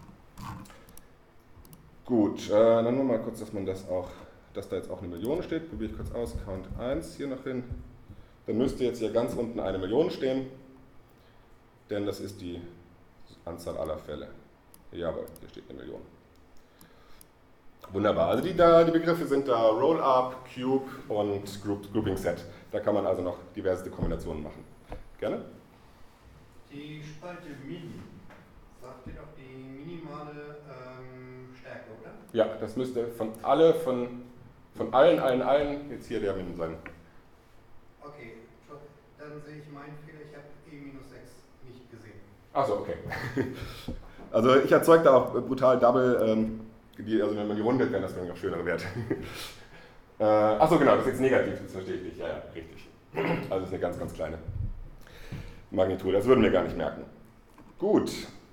Gut, äh, dann nur mal kurz, dass man das auch, dass da jetzt auch eine Million steht, probiere ich kurz aus, Count eins hier noch hin. Dann müsste jetzt hier ganz unten eine Million stehen, denn das ist die Anzahl aller Fälle. Jawohl, hier steht eine Million. Wunderbar, also die, da, die Begriffe sind da Rollup, Cube und Group, Grouping Set. Da kann man also noch diverse Kombinationen machen. Gerne? Die Spalte Mini, sagt dir doch die minimale ähm, Stärke, oder? Ja, das müsste von alle, von, von allen, allen, allen jetzt hier der Min sein. Okay, dann sehe ich meinen Fehler, ich habe E minus sechs nicht gesehen. Achso, okay. Also ich erzeuge da auch brutal Double, ähm, die, also wenn man die rundet, wären das dann auch schönere Werte. äh, Achso, genau, das ist jetzt negativ, das verstehe ich nicht. Ja, ja, richtig. Also das ist eine ganz, ganz kleine Magnitude, das würden wir gar nicht merken. Gut.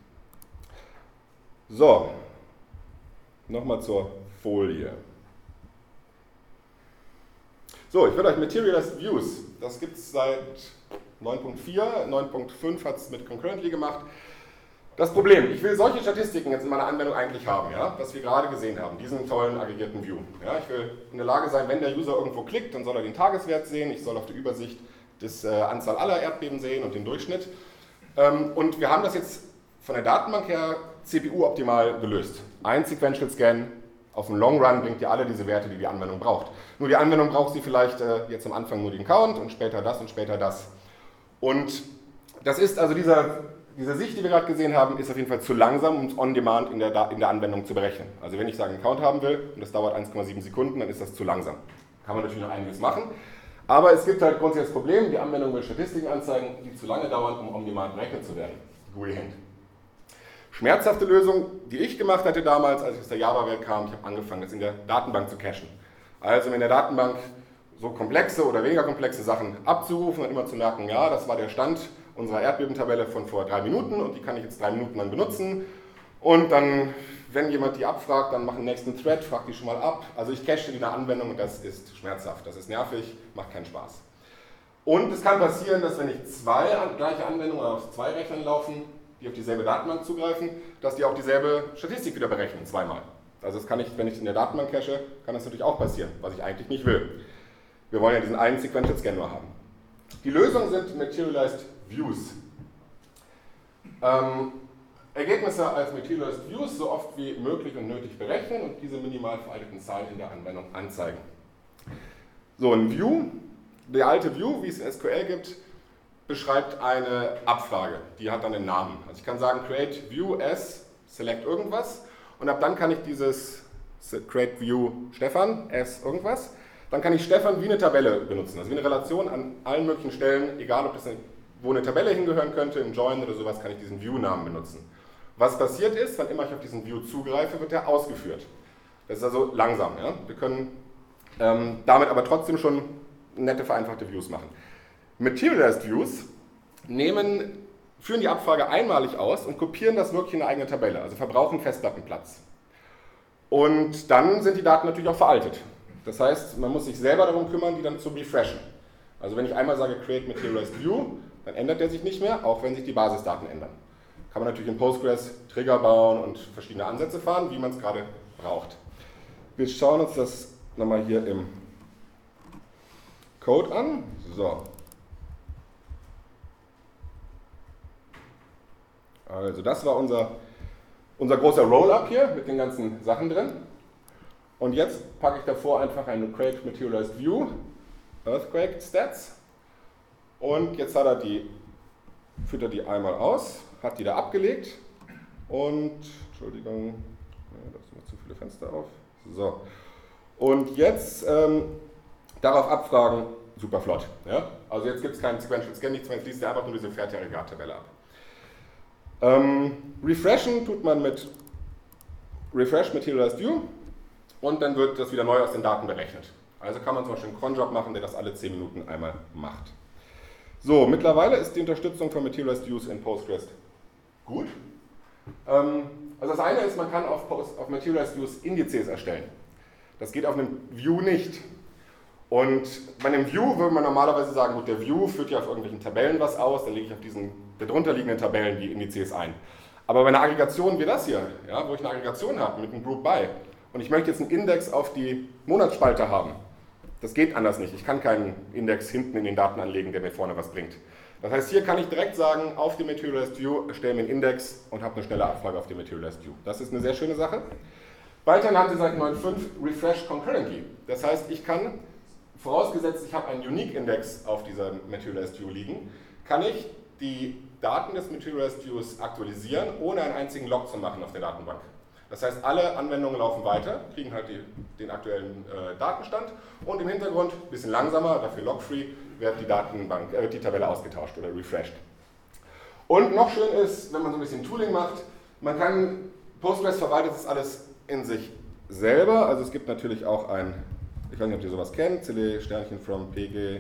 So, nochmal zur Folie. So, ich will euch Materialized Views, das gibt es seit neun Punkt vier, neun Punkt fünf hat es mit Concurrently gemacht. Das Problem, ich will solche Statistiken jetzt in meiner Anwendung eigentlich haben, ja, was wir gerade gesehen haben, diesen tollen aggregierten View. Ja, ich will in der Lage sein, wenn der User irgendwo klickt, dann soll er den Tageswert sehen, ich soll auf der Übersicht die äh, Anzahl aller Erdbeben sehen und den Durchschnitt. Ähm, und wir haben das jetzt von der Datenbank her C P U-optimal gelöst. Ein Sequential Scan auf dem Long Run bringt ja alle diese Werte, die die Anwendung braucht. Nur die Anwendung braucht sie vielleicht äh, jetzt am Anfang nur den Count und später das und später das. Und das ist also dieser, diese Sicht, die wir gerade gesehen haben, ist auf jeden Fall zu langsam, um es on-demand in der, in der Anwendung zu berechnen. Also wenn ich sagen, einen Count haben will und das dauert eins Komma sieben Sekunden, dann ist das zu langsam. Kann man natürlich noch einiges machen. Aber es gibt halt grundsätzlich das Problem, die Anwendung will Statistiken anzeigen, die zu lange dauern, um on-demand berechnet zu werden. G U I-Hand. Schmerzhafte Lösung, die ich gemacht hatte damals, als ich aus der Java-Welt kam, ich habe angefangen, das in der Datenbank zu cachen. Also in der Datenbank so komplexe oder weniger komplexe Sachen abzurufen und immer zu merken, ja, das war der Stand unserer Erdbebentabelle von vor drei Minuten und die kann ich jetzt drei Minuten lang benutzen. Und dann, wenn jemand die abfragt, dann mache einen nächsten Thread, fragt die schon mal ab. Also ich cache die in der Anwendung und das ist schmerzhaft, das ist nervig, macht keinen Spaß. Und es kann passieren, dass wenn ich zwei gleiche Anwendungen auf zwei Rechnern laufen, die auf dieselbe Datenbank zugreifen, dass die auch dieselbe Statistik wieder berechnen, zweimal. Also das kann ich, wenn ich in der Datenbank cache, kann das natürlich auch passieren, was ich eigentlich nicht will. Wir wollen ja diesen einen Sequential Scan nur haben. Die Lösungen sind Materialized Views. Ähm, Ergebnisse als Materialized Views so oft wie möglich und nötig berechnen und diese minimal veralteten Zahlen in der Anwendung anzeigen. So, ein View, der alte View, wie es in S Q L gibt, beschreibt eine Abfrage, die hat dann einen Namen. Also ich kann sagen create view as select irgendwas und ab dann kann ich dieses create view Stefan as irgendwas, dann kann ich Stefan wie eine Tabelle benutzen, also wie eine Relation an allen möglichen Stellen, egal ob das eine, wo eine Tabelle hingehören könnte, im Join oder sowas, kann ich diesen View-Namen benutzen. Was passiert ist, wann immer ich auf diesen View zugreife, wird er ausgeführt. Das ist also langsam. Ja? Wir können ähm, damit aber trotzdem schon nette, vereinfachte Views machen. Materialized Views nehmen, führen die Abfrage einmalig aus und kopieren das wirklich in eine eigene Tabelle, also verbrauchen Festplattenplatz. Und dann sind die Daten natürlich auch veraltet. Das heißt, man muss sich selber darum kümmern, die dann zu refreshen. Also wenn ich einmal sage Create Materialized View, dann ändert der sich nicht mehr, auch wenn sich die Basisdaten ändern. Kann man natürlich in Postgres Trigger bauen und verschiedene Ansätze fahren, wie man es gerade braucht. Wir schauen uns das nochmal hier im Code an. So. Also das war unser, unser großer Rollup hier mit den ganzen Sachen drin. Und jetzt packe ich davor einfach eine Create Materialized View, Earthquake Stats. Und jetzt hat er die, führt er die einmal aus, hat die da abgelegt. Und, Entschuldigung, ja, da sind noch zu viele Fenster auf. So. Und jetzt ähm, darauf abfragen, super flott. Ja? Also jetzt gibt es keinen Sequential Scan, nichts mehr, jetzt liest er einfach nur diese fertige Aggregat-Tabelle ab. Ähm, refreshen tut man mit Refresh Materialized View und dann wird das wieder neu aus den Daten berechnet. Also kann man zum Beispiel einen Cronjob machen, der das alle zehn Minuten einmal macht. So, mittlerweile ist die Unterstützung von Materialized Views in Postgres gut. Ähm, also das eine ist, man kann auf, Post, auf Materialized Views Indizes erstellen. Das geht auf einem View nicht. Und bei einem View würde man normalerweise sagen, gut, der View führt ja auf irgendwelchen Tabellen was aus, dann lege ich auf diesen darunter liegenden Tabellen die Indizes ein. Aber bei einer Aggregation wie das hier, ja, wo ich eine Aggregation habe mit einem Group By und ich möchte jetzt einen Index auf die Monatsspalte haben, das geht anders nicht. Ich kann keinen Index hinten in den Daten anlegen, der mir vorne was bringt. Das heißt, hier kann ich direkt sagen, auf dem Materialized View stelle mir einen Index und habe eine schnelle Abfrage auf dem Materialized View. Das ist eine sehr schöne Sache. Weiterhin haben sie seit neun Punkt fünf Refresh Concurrently. Das heißt, ich kann, vorausgesetzt ich habe einen Unique Index auf dieser Materialized View liegen, kann ich die Daten des Materialized Views aktualisieren, ohne einen einzigen Log zu machen auf der Datenbank. Das heißt, alle Anwendungen laufen weiter, kriegen halt die, den aktuellen äh, Datenstand und im Hintergrund, ein bisschen langsamer, dafür log-free, wird die Datenbank, äh, die Tabelle ausgetauscht oder refreshed. Und noch schön ist, wenn man so ein bisschen Tooling macht, man kann, Postgres verwaltet das alles in sich selber, also es gibt natürlich auch ein, ich weiß nicht, ob ihr sowas kennt, C L Sternchen from P G,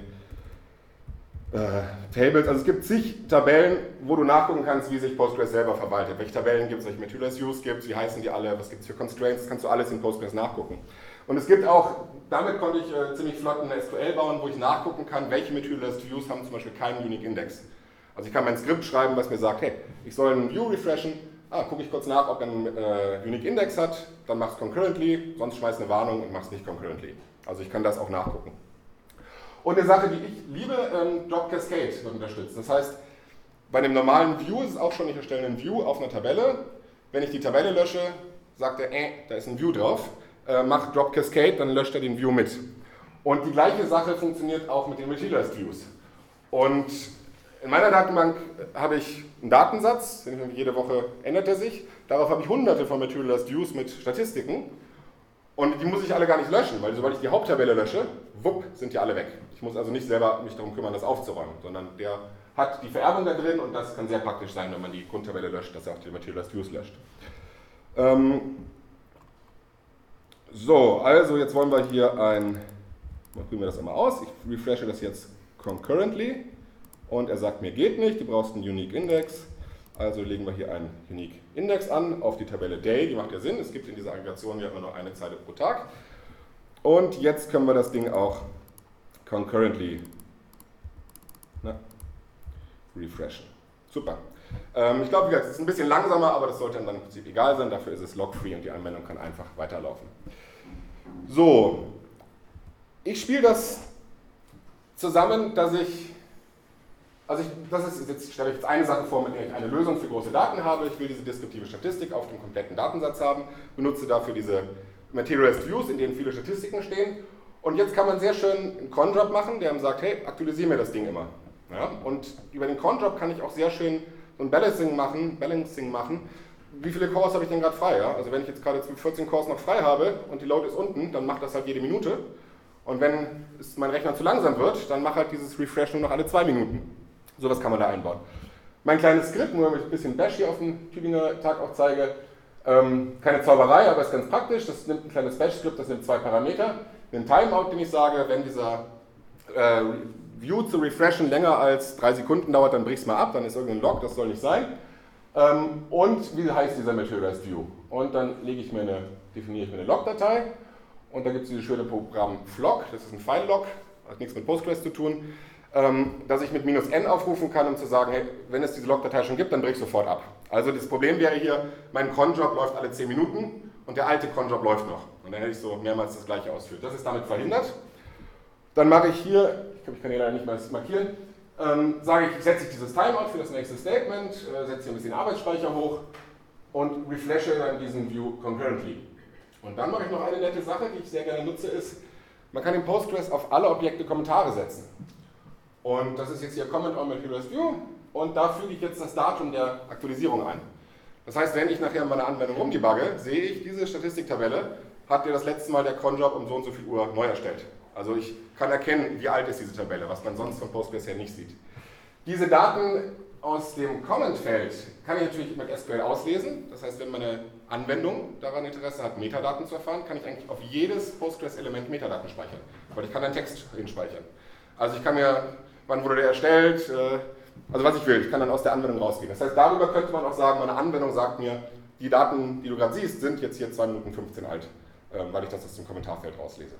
Äh, Tables, also es gibt zig Tabellen, wo du nachgucken kannst, wie sich Postgres selber verwaltet. Welche Tabellen gibt es, welche Materialized Views gibt es, wie heißen die alle, was gibt es für Constraints, das kannst du alles in Postgres nachgucken. Und es gibt auch, damit konnte ich äh, ziemlich flott eine S Q L bauen, wo ich nachgucken kann, welche Materialized Views haben zum Beispiel keinen Unique Index. Also ich kann mein Skript schreiben, was mir sagt, hey, ich soll einen View refreshen, ah, gucke ich kurz nach, ob er einen äh, Unique Index hat, dann mach es concurrently, sonst schmeiß eine Warnung und mach es nicht concurrently. Also ich kann das auch nachgucken. Und eine Sache, die ich liebe, ähm, Drop Cascade wird unterstützt. Das heißt, bei einem normalen View ist es auch schon, ich erstelle einen View auf einer Tabelle. Wenn ich die Tabelle lösche, sagt er, äh, da ist ein View drauf. Äh, mach Drop Cascade, dann löscht er den View mit. Und die gleiche Sache funktioniert auch mit den Materialized Views. Und in meiner Datenbank habe ich einen Datensatz, jede Woche ändert er sich. Darauf habe ich hunderte von Materialized Views mit Statistiken. Und die muss ich alle gar nicht löschen, weil sobald ich die Haupttabelle lösche, wupp, sind die alle weg. Ich muss also nicht selber mich darum kümmern, das aufzuräumen, sondern der hat die Vererbung da drin und das kann sehr praktisch sein, wenn man die Grundtabelle löscht, dass er auch die Materialized Views löscht. Ähm so, also jetzt wollen wir hier ein, mal probieren wir das einmal aus, ich refreshe das jetzt concurrently und er sagt mir, geht nicht, du brauchst einen Unique Index. Also legen wir hier einen Unique Index an auf die Tabelle Day, die macht ja Sinn, es gibt in dieser Aggregation ja immer nur eine Zeile pro Tag. Und jetzt können wir das Ding auch concurrently na, refreshen. Super. Ähm, ich glaube, es ist ein bisschen langsamer, aber das sollte dann im Prinzip egal sein, dafür ist es log-free und die Anwendung kann einfach weiterlaufen. So, ich spiele das zusammen, dass ich Also ich, das ist, jetzt stelle ich jetzt eine Sache vor, mit der ich eine Lösung für große Daten habe. Ich will diese deskriptive Statistik auf dem kompletten Datensatz haben, benutze dafür diese Materialized Views, in denen viele Statistiken stehen. Und jetzt kann man sehr schön einen Cronjob machen, der ihm sagt, hey, aktualisiere mir das Ding immer. Ja? Und über den Cronjob kann ich auch sehr schön so ein Balancing machen, Balancing machen. Wie viele Cores habe ich denn gerade frei? Ja? Also wenn ich jetzt gerade vierzehn Cores noch frei habe und die Load ist unten, dann macht das halt jede Minute. Und wenn es mein Rechner zu langsam wird, dann macht halt dieses Refresh nur noch alle zwei Minuten. Sowas kann man da einbauen. Mein kleines Skript, nur damit ich ein bisschen Bash hier auf dem Tübinger Tag auch zeige, ähm, keine Zauberei, aber ist ganz praktisch. Das nimmt ein kleines Bash-Skript, das nimmt zwei Parameter. Den Timeout, den ich sage, wenn dieser äh, View zu refreshen länger als drei Sekunden dauert, dann brich es mal ab, dann ist irgendein Log, das soll nicht sein. Ähm, und wie heißt dieser Materialized View? Und dann lege ich mir eine, definiere ich mir eine Log-Datei und da gibt es dieses schöne Programm Flock, das ist ein File-Log, hat nichts mit Postgres zu tun. Dass ich mit minus n aufrufen kann, um zu sagen, hey, wenn es diese Log-Datei schon gibt, dann brich ich sofort ab. Also das Problem wäre hier, mein Cronjob läuft alle zehn Minuten und der alte Cronjob läuft noch. Und dann hätte ich so mehrmals das gleiche ausführt. Das ist damit verhindert. Dann mache ich hier, ich glaube, ich kann hier leider nicht mal markieren, ähm, sage ich, setze ich dieses Timeout für das nächste Statement, äh, setze hier ein bisschen Arbeitsspeicher hoch und refreshe dann diesen View concurrently. Und dann mache ich noch eine nette Sache, die ich sehr gerne nutze, ist, man kann in Postgres auf alle Objekte Kommentare setzen. Und das ist jetzt hier Comment on Materialized View und da füge ich jetzt das Datum der Aktualisierung ein. Das heißt, wenn ich nachher meine Anwendung rumdebugge, sehe ich, diese Statistiktabelle hat dir das letzte Mal der Cronjob um so und so viel Uhr neu erstellt. Also ich kann erkennen, wie alt ist diese Tabelle, was man sonst von Postgres her nicht sieht. Diese Daten aus dem Comment-Feld kann ich natürlich mit S Q L auslesen. Das heißt, wenn meine Anwendung daran Interesse hat, Metadaten zu erfahren, kann ich eigentlich auf jedes Postgres-Element Metadaten speichern, weil ich kann einen Text hinspeichern. Also ich kann mir, wann wurde der erstellt, also was ich will, ich kann dann aus der Anwendung rausgehen. Das heißt, darüber könnte man auch sagen, meine Anwendung sagt mir, die Daten, die du gerade siehst, sind jetzt hier zwei Minuten fünfzehn alt, weil ich das aus dem Kommentarfeld rauslese.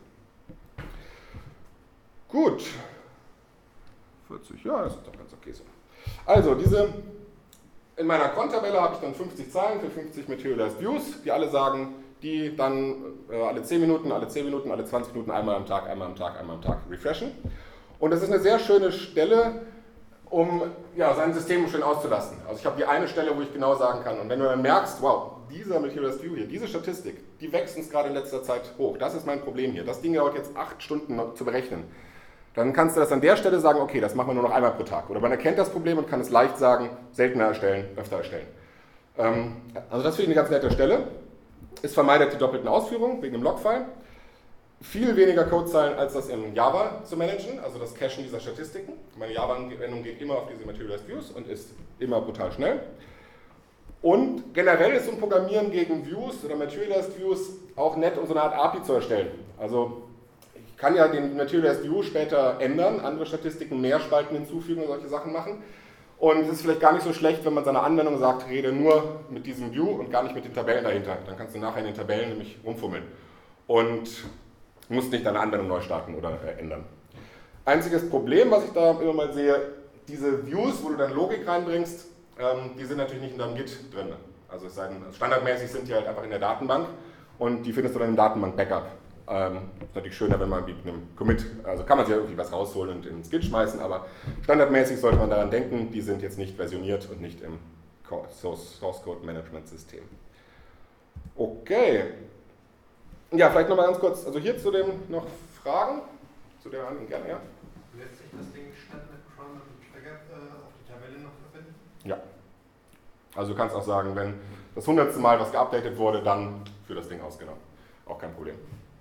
Gut. vierzig, ja, das ist doch ganz okay so. Also, diese, in meiner Cron-Tabelle habe ich dann fünfzig Zeilen für fünfzig Materialized Views, die alle sagen, die dann äh, alle zehn Minuten, alle zehn Minuten, alle zwanzig Minuten, einmal am Tag, einmal am Tag, einmal am Tag refreshen. Und das ist eine sehr schöne Stelle, um ja, sein System schön auszulasten. Also ich habe hier eine Stelle, wo ich genau sagen kann, und wenn du dann merkst, wow, dieser Materialized View hier, diese Statistik, die wächst uns gerade in letzter Zeit hoch, das ist mein Problem hier, das Ding dauert jetzt acht Stunden noch zu berechnen. Dann kannst du das an der Stelle sagen, okay, das machen wir nur noch einmal pro Tag. Oder man erkennt das Problem und kann es leicht sagen, seltener erstellen, öfter erstellen. Ähm, also das finde ich eine ganz nette Stelle. Es vermeidet die doppelten Ausführungen wegen dem Logfile. Viel weniger Codezeilen, als das in Java zu managen, also das Cachen dieser Statistiken. Meine Java-Anwendung geht immer auf diese Materialized Views und ist immer brutal schnell. Und generell ist so ein Programmieren gegen Views oder Materialized Views auch nett, um so eine Art A P I zu erstellen. Also ich kann ja den Materialized View später ändern, andere Statistiken mehr Spalten hinzufügen und solche Sachen machen. Und es ist vielleicht gar nicht so schlecht, wenn man seiner Anwendung sagt, rede nur mit diesem View und gar nicht mit den Tabellen dahinter. Dann kannst du nachher in den Tabellen nämlich rumfummeln und musst nicht deine Anwendung neu starten oder äh, ändern. Einziges Problem, was ich da immer mal sehe, diese Views, wo du dann Logik reinbringst, ähm, die sind natürlich nicht in deinem Git drin. Also es sei denn, standardmäßig sind die halt einfach in der Datenbank und die findest du dann im Datenbank-Backup. Ähm, ist natürlich schöner, wenn man mit einem Commit, also kann man sich ja irgendwie was rausholen und ins Git schmeißen, aber standardmäßig sollte man daran denken, die sind jetzt nicht versioniert und nicht im Source Code Management System. Okay. Ja, vielleicht nochmal ganz kurz, also hier zu dem noch Fragen? Zu der anderen gerne, ja? Lässt sich das Ding statt mit Cron und Trigger äh, auf die Tabelle noch verwenden? Ja. Also du kannst auch sagen, wenn das hundertste Mal was geupdatet wurde, dann für das Ding aus, genau. Auch kein Problem.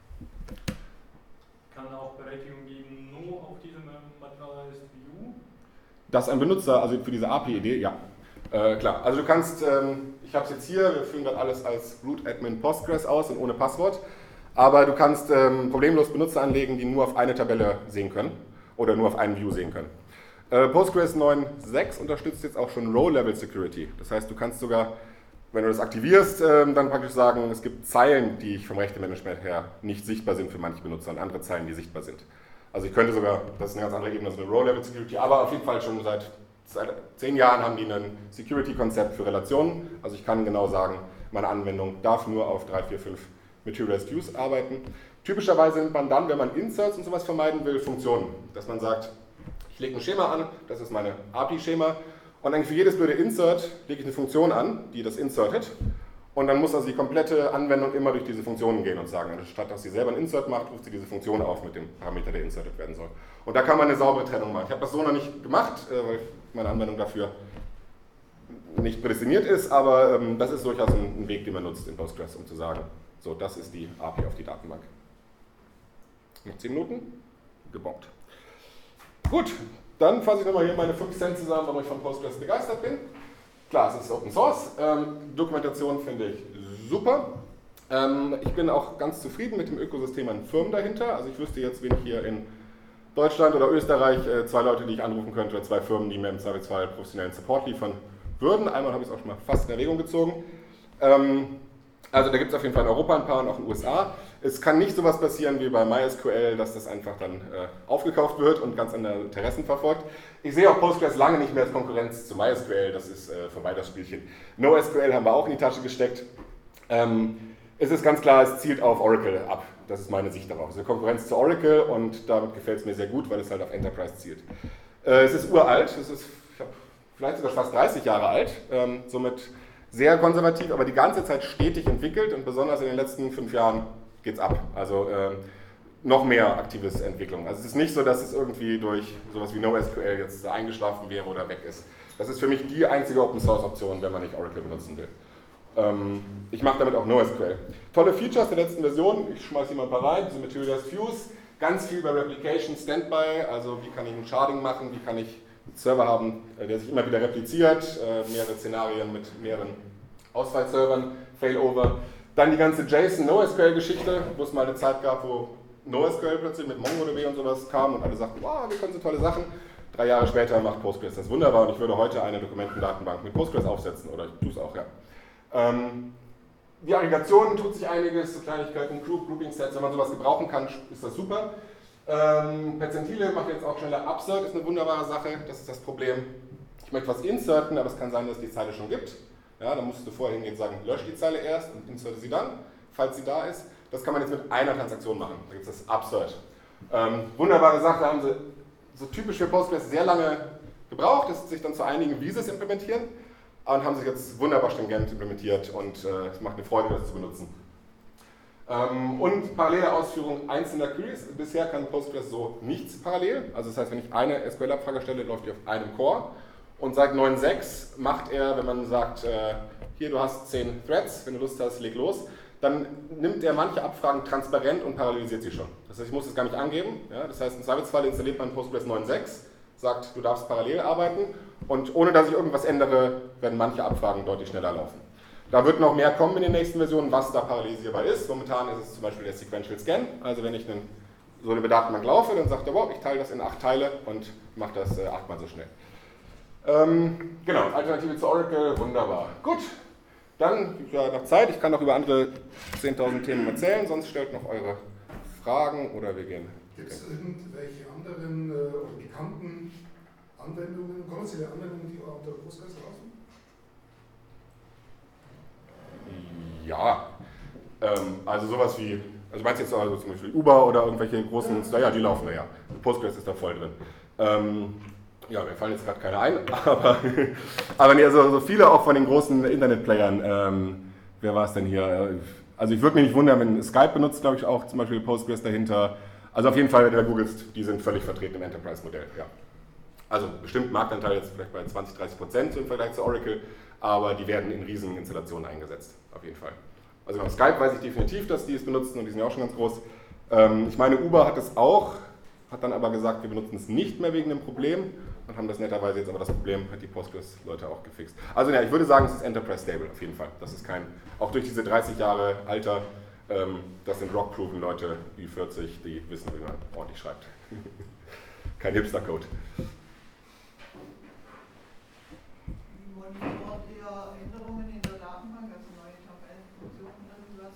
Kann auch Berechtigung geben, nur auf diesem Materialized View? Das ein Benutzer, also für diese A P I-Idee, ja. Äh, klar, also du kannst, ähm, ich habe es jetzt hier, wir führen das alles als Root Admin Postgres aus und ohne Passwort, aber du kannst ähm, problemlos Benutzer anlegen, die nur auf eine Tabelle sehen können oder nur auf einen View sehen können. Äh, Postgres neun Punkt sechs unterstützt jetzt auch schon Row-Level Security, das heißt, du kannst sogar, wenn du das aktivierst, ähm, dann praktisch sagen, es gibt Zeilen, die vom Rechtemanagement her nicht sichtbar sind für manche Benutzer und andere Zeilen, die sichtbar sind. Also ich könnte sogar, das ist eine ganz andere Ebene, so eine Row-Level Security, aber auf jeden Fall schon seit Seit zehn Jahren haben die ein Security-Konzept für Relationen. Also ich kann genau sagen, meine Anwendung darf nur auf drei, vier, fünf Materialized Views arbeiten. Typischerweise nimmt man dann, wenn man Inserts und sowas vermeiden will, Funktionen. Dass man sagt, ich lege ein Schema an, das ist meine A P I-Schema. Und dann für jedes blöde Insert lege ich eine Funktion an, die das insertet. Und dann muss also die komplette Anwendung immer durch diese Funktionen gehen und sagen, anstatt dass sie selber ein Insert macht, ruft sie diese Funktion auf mit dem Parameter, der inserted werden soll. Und da kann man eine saubere Trennung machen. Ich habe das so noch nicht gemacht, weil meine Anwendung dafür nicht prädestiniert ist, aber ähm, das ist durchaus ein, ein Weg, den man nutzt in Postgres, um zu sagen, so, das ist die A P I auf die Datenbank. Noch zehn Minuten? Gebombt. Gut, dann fasse ich nochmal hier meine fünf Cent zusammen, warum ich von Postgres begeistert bin. Klar, es ist Open Source, ähm, Dokumentation finde ich super. Ähm, ich bin auch ganz zufrieden mit dem Ökosystem an Firmen dahinter. Also ich wüsste jetzt, wen ich hier in Deutschland oder Österreich äh, zwei Leute, die ich anrufen könnte, oder zwei Firmen, die mir im Zweifelsfall professionellen Support liefern würden. Einmal habe ich es auch schon mal fast in Erwägung gezogen. Ähm, also da gibt es auf jeden Fall in Europa ein paar und auch in den U S A. Es kann nicht sowas passieren wie bei MySQL, dass das einfach dann äh, aufgekauft wird und ganz andere Interessen verfolgt. Ich sehe auch Postgres lange nicht mehr als Konkurrenz zu MySQL, das ist äh, vorbei das Spielchen. NoSQL haben wir auch in die Tasche gesteckt. Ähm, es ist ganz klar, es zielt auf Oracle ab. das ist meine Sicht darauf. Es ist eine Konkurrenz zu Oracle und damit gefällt es mir sehr gut, weil es halt auf Enterprise zielt. Äh, es ist uralt, es ist ich hab, vielleicht sogar fast dreißig Jahre alt, ähm, somit sehr konservativ, aber die ganze Zeit stetig entwickelt und besonders in den letzten fünf Jahren geht es ab. Also ähm, noch mehr aktives Entwicklung. Also es ist nicht so, dass es irgendwie durch sowas wie NoSQL jetzt eingeschlafen wäre oder weg ist. Das ist für mich die einzige Open-Source-Option, wenn man nicht Oracle benutzen will. Ähm, ich mache damit auch NoSQL. Tolle Features der letzten Version, ich schmeiße hier mal ein paar rein, diese Materials Fuse, ganz viel über Replication, Standby, also wie kann ich ein Sharding machen, wie kann ich einen Server haben, der sich immer wieder repliziert, mehrere Szenarien mit mehreren Ausfallservern, Failover. Dann die ganze JSON-NoSQL-Geschichte, wo es mal eine Zeit gab, wo NoSQL plötzlich mit MongoDB und sowas kam und alle sagten, wow, wir können so tolle Sachen. Drei Jahre später macht Postgres das wunderbar und ich würde heute eine Dokumentendatenbank mit Postgres aufsetzen oder ich tue es auch, ja. Ähm, die Aggregation tut sich einiges, so Kleinigkeiten, Group, Grouping Sets, wenn man sowas gebrauchen kann, ist das super. Ähm, Perzentile macht jetzt auch schneller Upsert, ist eine wunderbare Sache, das ist das Problem. Ich möchte was inserten, aber es kann sein, dass es die Zeile schon gibt. Ja, dann musst du vorher hingehen und sagen, lösche die Zeile erst und inserte sie dann, falls sie da ist. Das kann man jetzt mit einer Transaktion machen, da gibt es das Upsert. Ähm, wunderbare Sache, haben sie so typisch für Postgres sehr lange gebraucht, dass sie sich dann zu einigen Visas implementieren. Und haben sich jetzt wunderbar stringent implementiert und äh, es macht eine Freude, das zu benutzen. Ähm, und parallele Ausführung einzelner Queries. Bisher kann Postgres so nichts parallel. Also das heißt, wenn ich eine S Q L-Abfrage stelle, läuft die auf einem Core. Und seit neun Punkt sechs macht er, wenn man sagt, äh, hier du hast zehn Threads, wenn du Lust hast, leg los, dann nimmt er manche Abfragen transparent und parallelisiert sie schon. Das heißt, ich muss das gar nicht angeben. Ja? Das heißt, im Zweifelsfall installiert man Postgres neun Punkt sechs, sagt, du darfst parallel arbeiten. Und ohne dass ich irgendwas ändere, werden manche Abfragen deutlich schneller laufen. Da wird noch mehr kommen in den nächsten Versionen, was da parallelisierbar ist. Momentan ist es zum Beispiel der Sequential Scan. Also wenn ich einen, so eine Datenbank laufe, dann sagt er, wow, ich teile das in acht Teile und mache das äh, achtmal so schnell. Ähm, genau, Alternative zu Oracle, wunderbar. Gut, dann, ja, nach Zeit, ich kann noch über andere zehntausend Themen erzählen, sonst stellt noch eure Fragen oder wir gehen. Gibt es irgendwelche anderen äh, oder bekannten Anwendungen, kommerzielle Anwendungen, die unter Postgres laufen? Ja, ähm, also sowas wie, also meinst du jetzt also zum Beispiel Uber oder irgendwelche großen, naja, die laufen da ja. Postgres ist da voll drin. Ähm, ja, mir fallen jetzt gerade keine ein, aber, aber nee, also so viele auch von den großen Internetplayern. Ähm, wer war es denn hier? Also ich würde mich nicht wundern, wenn Skype benutzt, glaube ich, auch zum Beispiel Postgres dahinter. Also auf jeden Fall, wenn du da googelst, die sind völlig vertreten im Enterprise-Modell, ja. Also bestimmt Marktanteil jetzt vielleicht bei zwanzig, dreißig Prozent im Vergleich zu Oracle, aber die werden in riesigen Installationen eingesetzt, auf jeden Fall. Also auf Skype weiß ich definitiv, dass die es benutzen und die sind ja auch schon ganz groß. Ähm, ich meine, Uber hat es auch, hat dann aber gesagt, wir benutzen es nicht mehr wegen dem Problem und haben das netterweise jetzt aber das Problem, hat die Postgres-Leute auch gefixt. Also ja, ich würde sagen, es ist Enterprise Stable auf jeden Fall. Das ist kein, auch durch diese dreißig Jahre Alter, ähm, das sind rock-proven Leute, wie vierzig, die wissen, wie man ordentlich schreibt. Kein Hipster-Code. Monitort ihr Änderungen in der Datenbank, also neue Tabellen, Funktionen, irgendwas?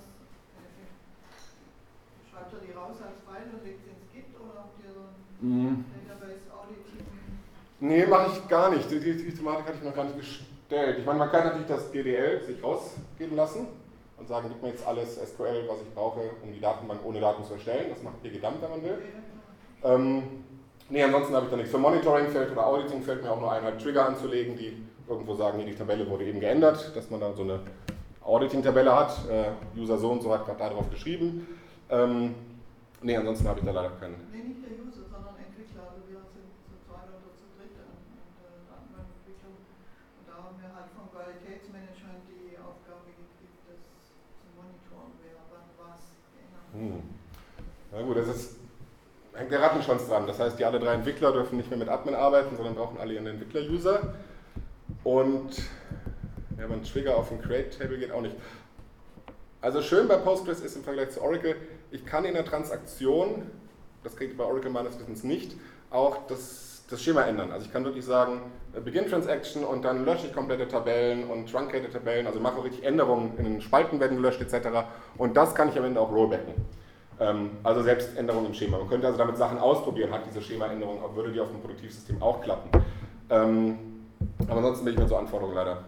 Schreibt ihr die raus als File und legt sie ins Git oder habt ihr so ein Database-Auditing? Nee, mache ich gar nicht. Die, die, die Thematik hatte ich noch gar nicht gestellt. Ich meine, man kann natürlich das D D L sich rausgeben lassen und sagen, gib mir jetzt alles S Q L, was ich brauche, um die Datenbank ohne Daten zu erstellen. Das macht pgdump, wenn man will. Ähm, nee, ansonsten habe ich da nichts. Für Monitoring fällt oder Auditing fällt mir auch nur ein, halt Trigger anzulegen, die irgendwo sagen, hier, die Tabelle wurde eben geändert, dass man da so eine Auditing-Tabelle hat. Äh, User so und so hat gerade darauf geschrieben. Ähm, nee, ansonsten habe ich da leider keinen. Nee, nicht der User, sondern Entwickler. Also wir sind zu zweit oder zu dritt an der Datenbankentwicklung. Und da haben wir halt vom Qualitätsmanagement die Aufgabe gekriegt, das zu monitoren, wer wann was geändert hat. Hm. Na gut, das ist, hängt der Rattenschwanz dran. Das heißt, die alle drei Entwickler dürfen nicht mehr mit Admin arbeiten, sondern brauchen alle ihren Entwickler-User. Und ja, wenn ein Trigger auf ein Create-Table geht, auch nicht. Also schön bei Postgres ist im Vergleich zu Oracle, ich kann in der Transaktion, das kriege ich bei Oracle meines Wissens nicht, auch das, das Schema ändern. Also ich kann wirklich sagen, Begin Transaction und dann lösche ich komplette Tabellen und truncated Tabellen, also mache richtig Änderungen, in den Spalten werden gelöscht et cetera. Und das kann ich am Ende auch rollbacken. Also selbst Änderungen im Schema. Man könnte also damit Sachen ausprobieren, hat diese Schema-Änderung, würde die auf dem Produktivsystem auch klappen. Aber ansonsten bin ich mit so Anforderungen leider.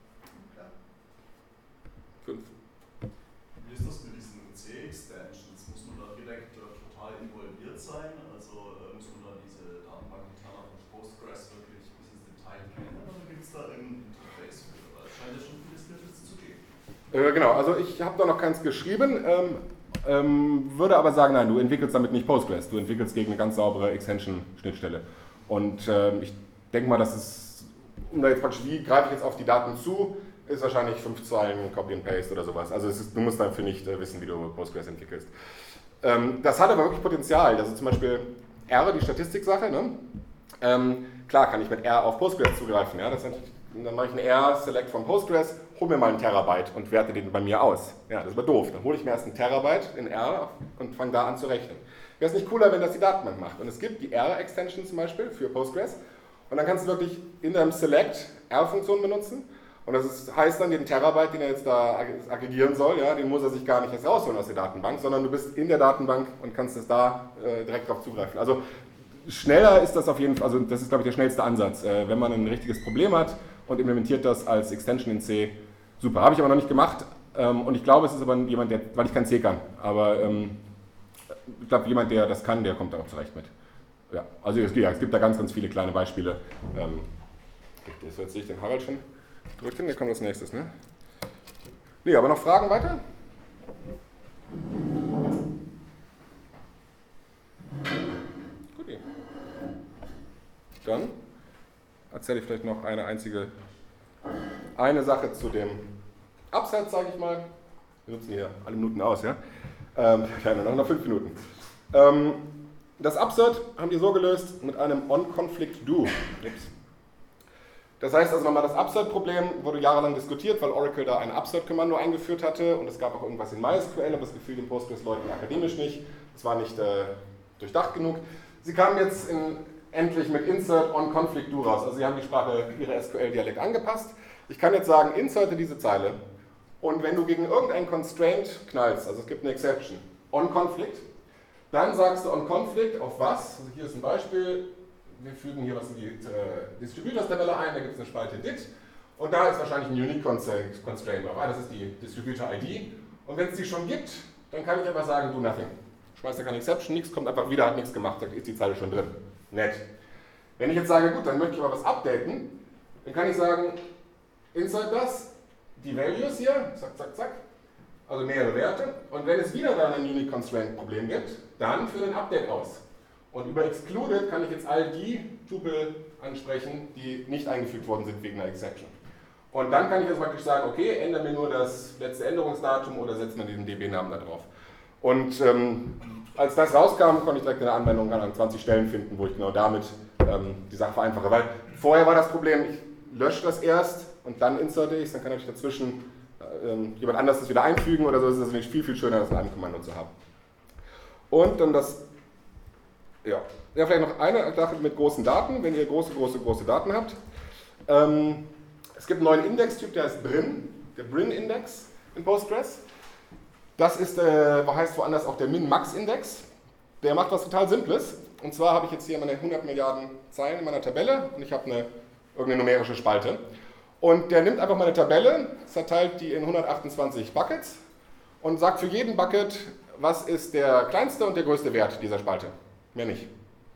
Fünf. Wie ist das mit diesen C-Extensions, Äh, genau, also ich habe da noch keins geschrieben, ähm, ähm, würde aber sagen, nein, du entwickelst damit nicht Postgres, du entwickelst gegen eine ganz saubere Extension-Schnittstelle. Und ähm, ich denke mal, dass es, um da jetzt praktisch, wie greife ich jetzt auf die Daten zu, ist wahrscheinlich fünf Zeilen Copy and Paste oder sowas. Also es ist, du musst dafür nicht äh, wissen, wie du Postgres entwickelst. Ähm, das hat aber wirklich Potenzial, also zum Beispiel R, die Statistik-Sache, ne? ähm, klar kann ich mit R auf Postgres zugreifen, ja? Das ist dann mache ich einen R-Select von Postgres, hole mir mal einen Terabyte und werte den bei mir aus. Ja, das ist aber doof. Dann hole ich mir erst einen Terabyte in R und fange da an zu rechnen. Wäre es nicht cooler, wenn das die Datenbank macht? Und es gibt die R-Extension zum Beispiel für Postgres und dann kannst du wirklich in deinem Select R-Funktion benutzen und das ist, heißt dann, den Terabyte, den er jetzt da aggregieren soll, ja, den muss er sich gar nicht erst rausholen aus der Datenbank, sondern du bist in der Datenbank und kannst es da äh, direkt drauf zugreifen. Also schneller ist das auf jeden Fall, also das ist glaube ich der schnellste Ansatz, äh, wenn man ein richtiges Problem hat und implementiert das als Extension in C. Super, habe ich aber noch nicht gemacht ähm, und ich glaube, es ist aber jemand, der, weil ich kein C kann, aber ähm, ich glaube, jemand, der das kann, der kommt da auch zurecht mit. Ja, also es, ja, es gibt da ganz, ganz viele kleine Beispiele. Ähm, jetzt sehe ich den Harald schon drückt hin, hier kommt das nächstes, ne? Nee, aber noch Fragen weiter? Gut. Dann erzähle ich vielleicht noch eine einzige, eine Sache zu dem Upside, sage ich mal. Wir nutzen hier alle Minuten aus, ja? Ähm, ja, noch, noch fünf Minuten. Ähm, das Upsert haben die so gelöst mit einem On-Conflict-Do. Das heißt also nochmal, das Upsert-Problem wurde jahrelang diskutiert, weil Oracle da ein Upsert-Kommando eingeführt hatte und es gab auch irgendwas in MySQL, aber das gefiel den Postgres-Leuten akademisch nicht. Das war nicht äh, durchdacht genug. Sie kamen jetzt in, endlich mit Insert On-Conflict-Do raus. Also sie haben die Sprache, ihre S Q L-Dialekt angepasst. Ich kann jetzt sagen, inserte diese Zeile und wenn du gegen irgendein Constraint knallst, also es gibt eine Exception, On-Conflict, dann sagst du On-Conflict auf was? Also hier ist ein Beispiel. Wir fügen hier was in die äh, Distributors-Tabelle ein, da gibt es eine Spalte Dit und da ist wahrscheinlich ein Unique Constraint dabei, das ist die Distributor-I D und wenn es die schon gibt, dann kann ich einfach sagen, do nothing. Schmeißt da keine Exception, nichts, kommt einfach wieder, hat nichts gemacht, da ist die Zeile schon drin. Nett. Wenn ich jetzt sage, gut, dann möchte ich aber was updaten, dann kann ich sagen, insert das, die Values hier, zack, zack, zack, also mehrere Werte und wenn es wieder dann ein Unique Constraint Problem gibt, dann führe ein Update aus. Und über Excluded kann ich jetzt all die Tupel ansprechen, die nicht eingefügt worden sind wegen einer Exception. Und dann kann ich jetzt praktisch sagen, okay, ändere mir nur das letzte Änderungsdatum oder setze mir diesen D B-Namen da drauf. Und ähm, als das rauskam, konnte ich direkt in der Anwendung an zwanzig Stellen finden, wo ich genau damit ähm, die Sache vereinfache. Weil vorher war das Problem, ich lösche das erst und dann inserte ich es, dann kann ich dazwischen äh, jemand anderes das wieder einfügen oder so. Es ist also viel, viel schöner, das in einem Kommando zu haben. Und dann das Ja. ja, vielleicht noch eine Sache mit großen Daten, wenn ihr große, große, große Daten habt. Ähm, es gibt einen neuen Indextyp, der heißt Brin, der Brin-Index in Postgres. Das ist, äh, heißt woanders auch der Min-Max-Index. Der macht was total Simples. Und zwar habe ich jetzt hier meine hundert Milliarden Zeilen in meiner Tabelle und ich habe eine, irgendeine numerische Spalte. Und der nimmt einfach meine Tabelle, zerteilt die in hundertachtundzwanzig Buckets und sagt für jeden Bucket, was ist der kleinste und der größte Wert dieser Spalte. Mehr nicht.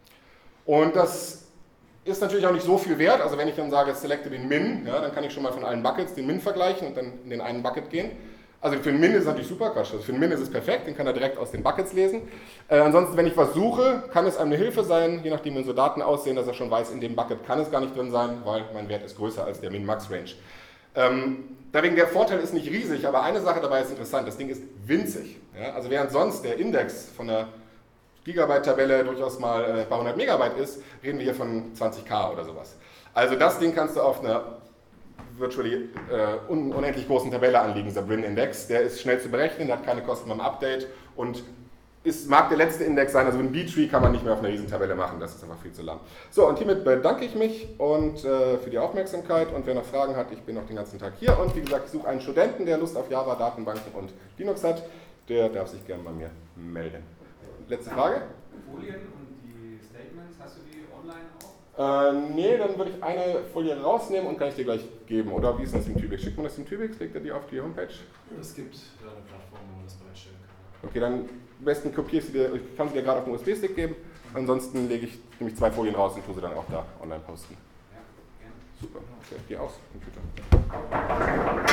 Und das ist natürlich auch nicht so viel wert, also wenn ich dann sage, selecte den Min, ja, dann kann ich schon mal von allen Buckets den Min vergleichen und dann in den einen Bucket gehen. Also für den Min ist es natürlich super, Quatsch. Also für den Min ist es perfekt, den kann er direkt aus den Buckets lesen. Äh, ansonsten, wenn ich was suche, kann es einem eine Hilfe sein, je nachdem wie unsere Daten aussehen, dass er schon weiß, in dem Bucket kann es gar nicht drin sein, weil mein Wert ist größer als der Min-Max-Range. Ähm, deswegen der Vorteil ist nicht riesig, aber eine Sache dabei ist interessant, das Ding ist winzig. Ja? Also während sonst der Index von der Gigabyte-Tabelle durchaus mal ein paar hundert Megabyte ist, reden wir hier von zwanzig K oder sowas. Also das Ding kannst du auf einer virtually äh, un unendlich großen Tabelle anlegen, dieser Brin-Index. Der ist schnell zu berechnen, der hat keine Kosten beim Update und ist, mag der letzte Index sein, also ein B-Tree kann man nicht mehr auf einer Riesentabelle machen, das ist einfach viel zu lang. So, und hiermit bedanke ich mich und, äh, für die Aufmerksamkeit und wer noch Fragen hat, ich bin noch den ganzen Tag hier und wie gesagt, ich suche einen Studenten, der Lust auf Java, Datenbanken und Linux hat, der darf sich gerne bei mir melden. Letzte Frage? Folien und die Statements, hast du die online auch? Äh, nee, dann würde ich eine Folie rausnehmen und kann ich dir gleich geben. Oder wie ist das im Tübix? Schickt man das im Tübix? Legt er die auf die Homepage? Es gibt da eine Plattform, wo man das bereitstellen kann. Okay, dann am besten kopierst du dir, ich kann sie dir gerade auf den U S B-Stick geben. Ansonsten lege ich nämlich zwei Folien raus und tue sie dann auch da online posten. Ja, gerne. Super, okay, dir aus, Computer.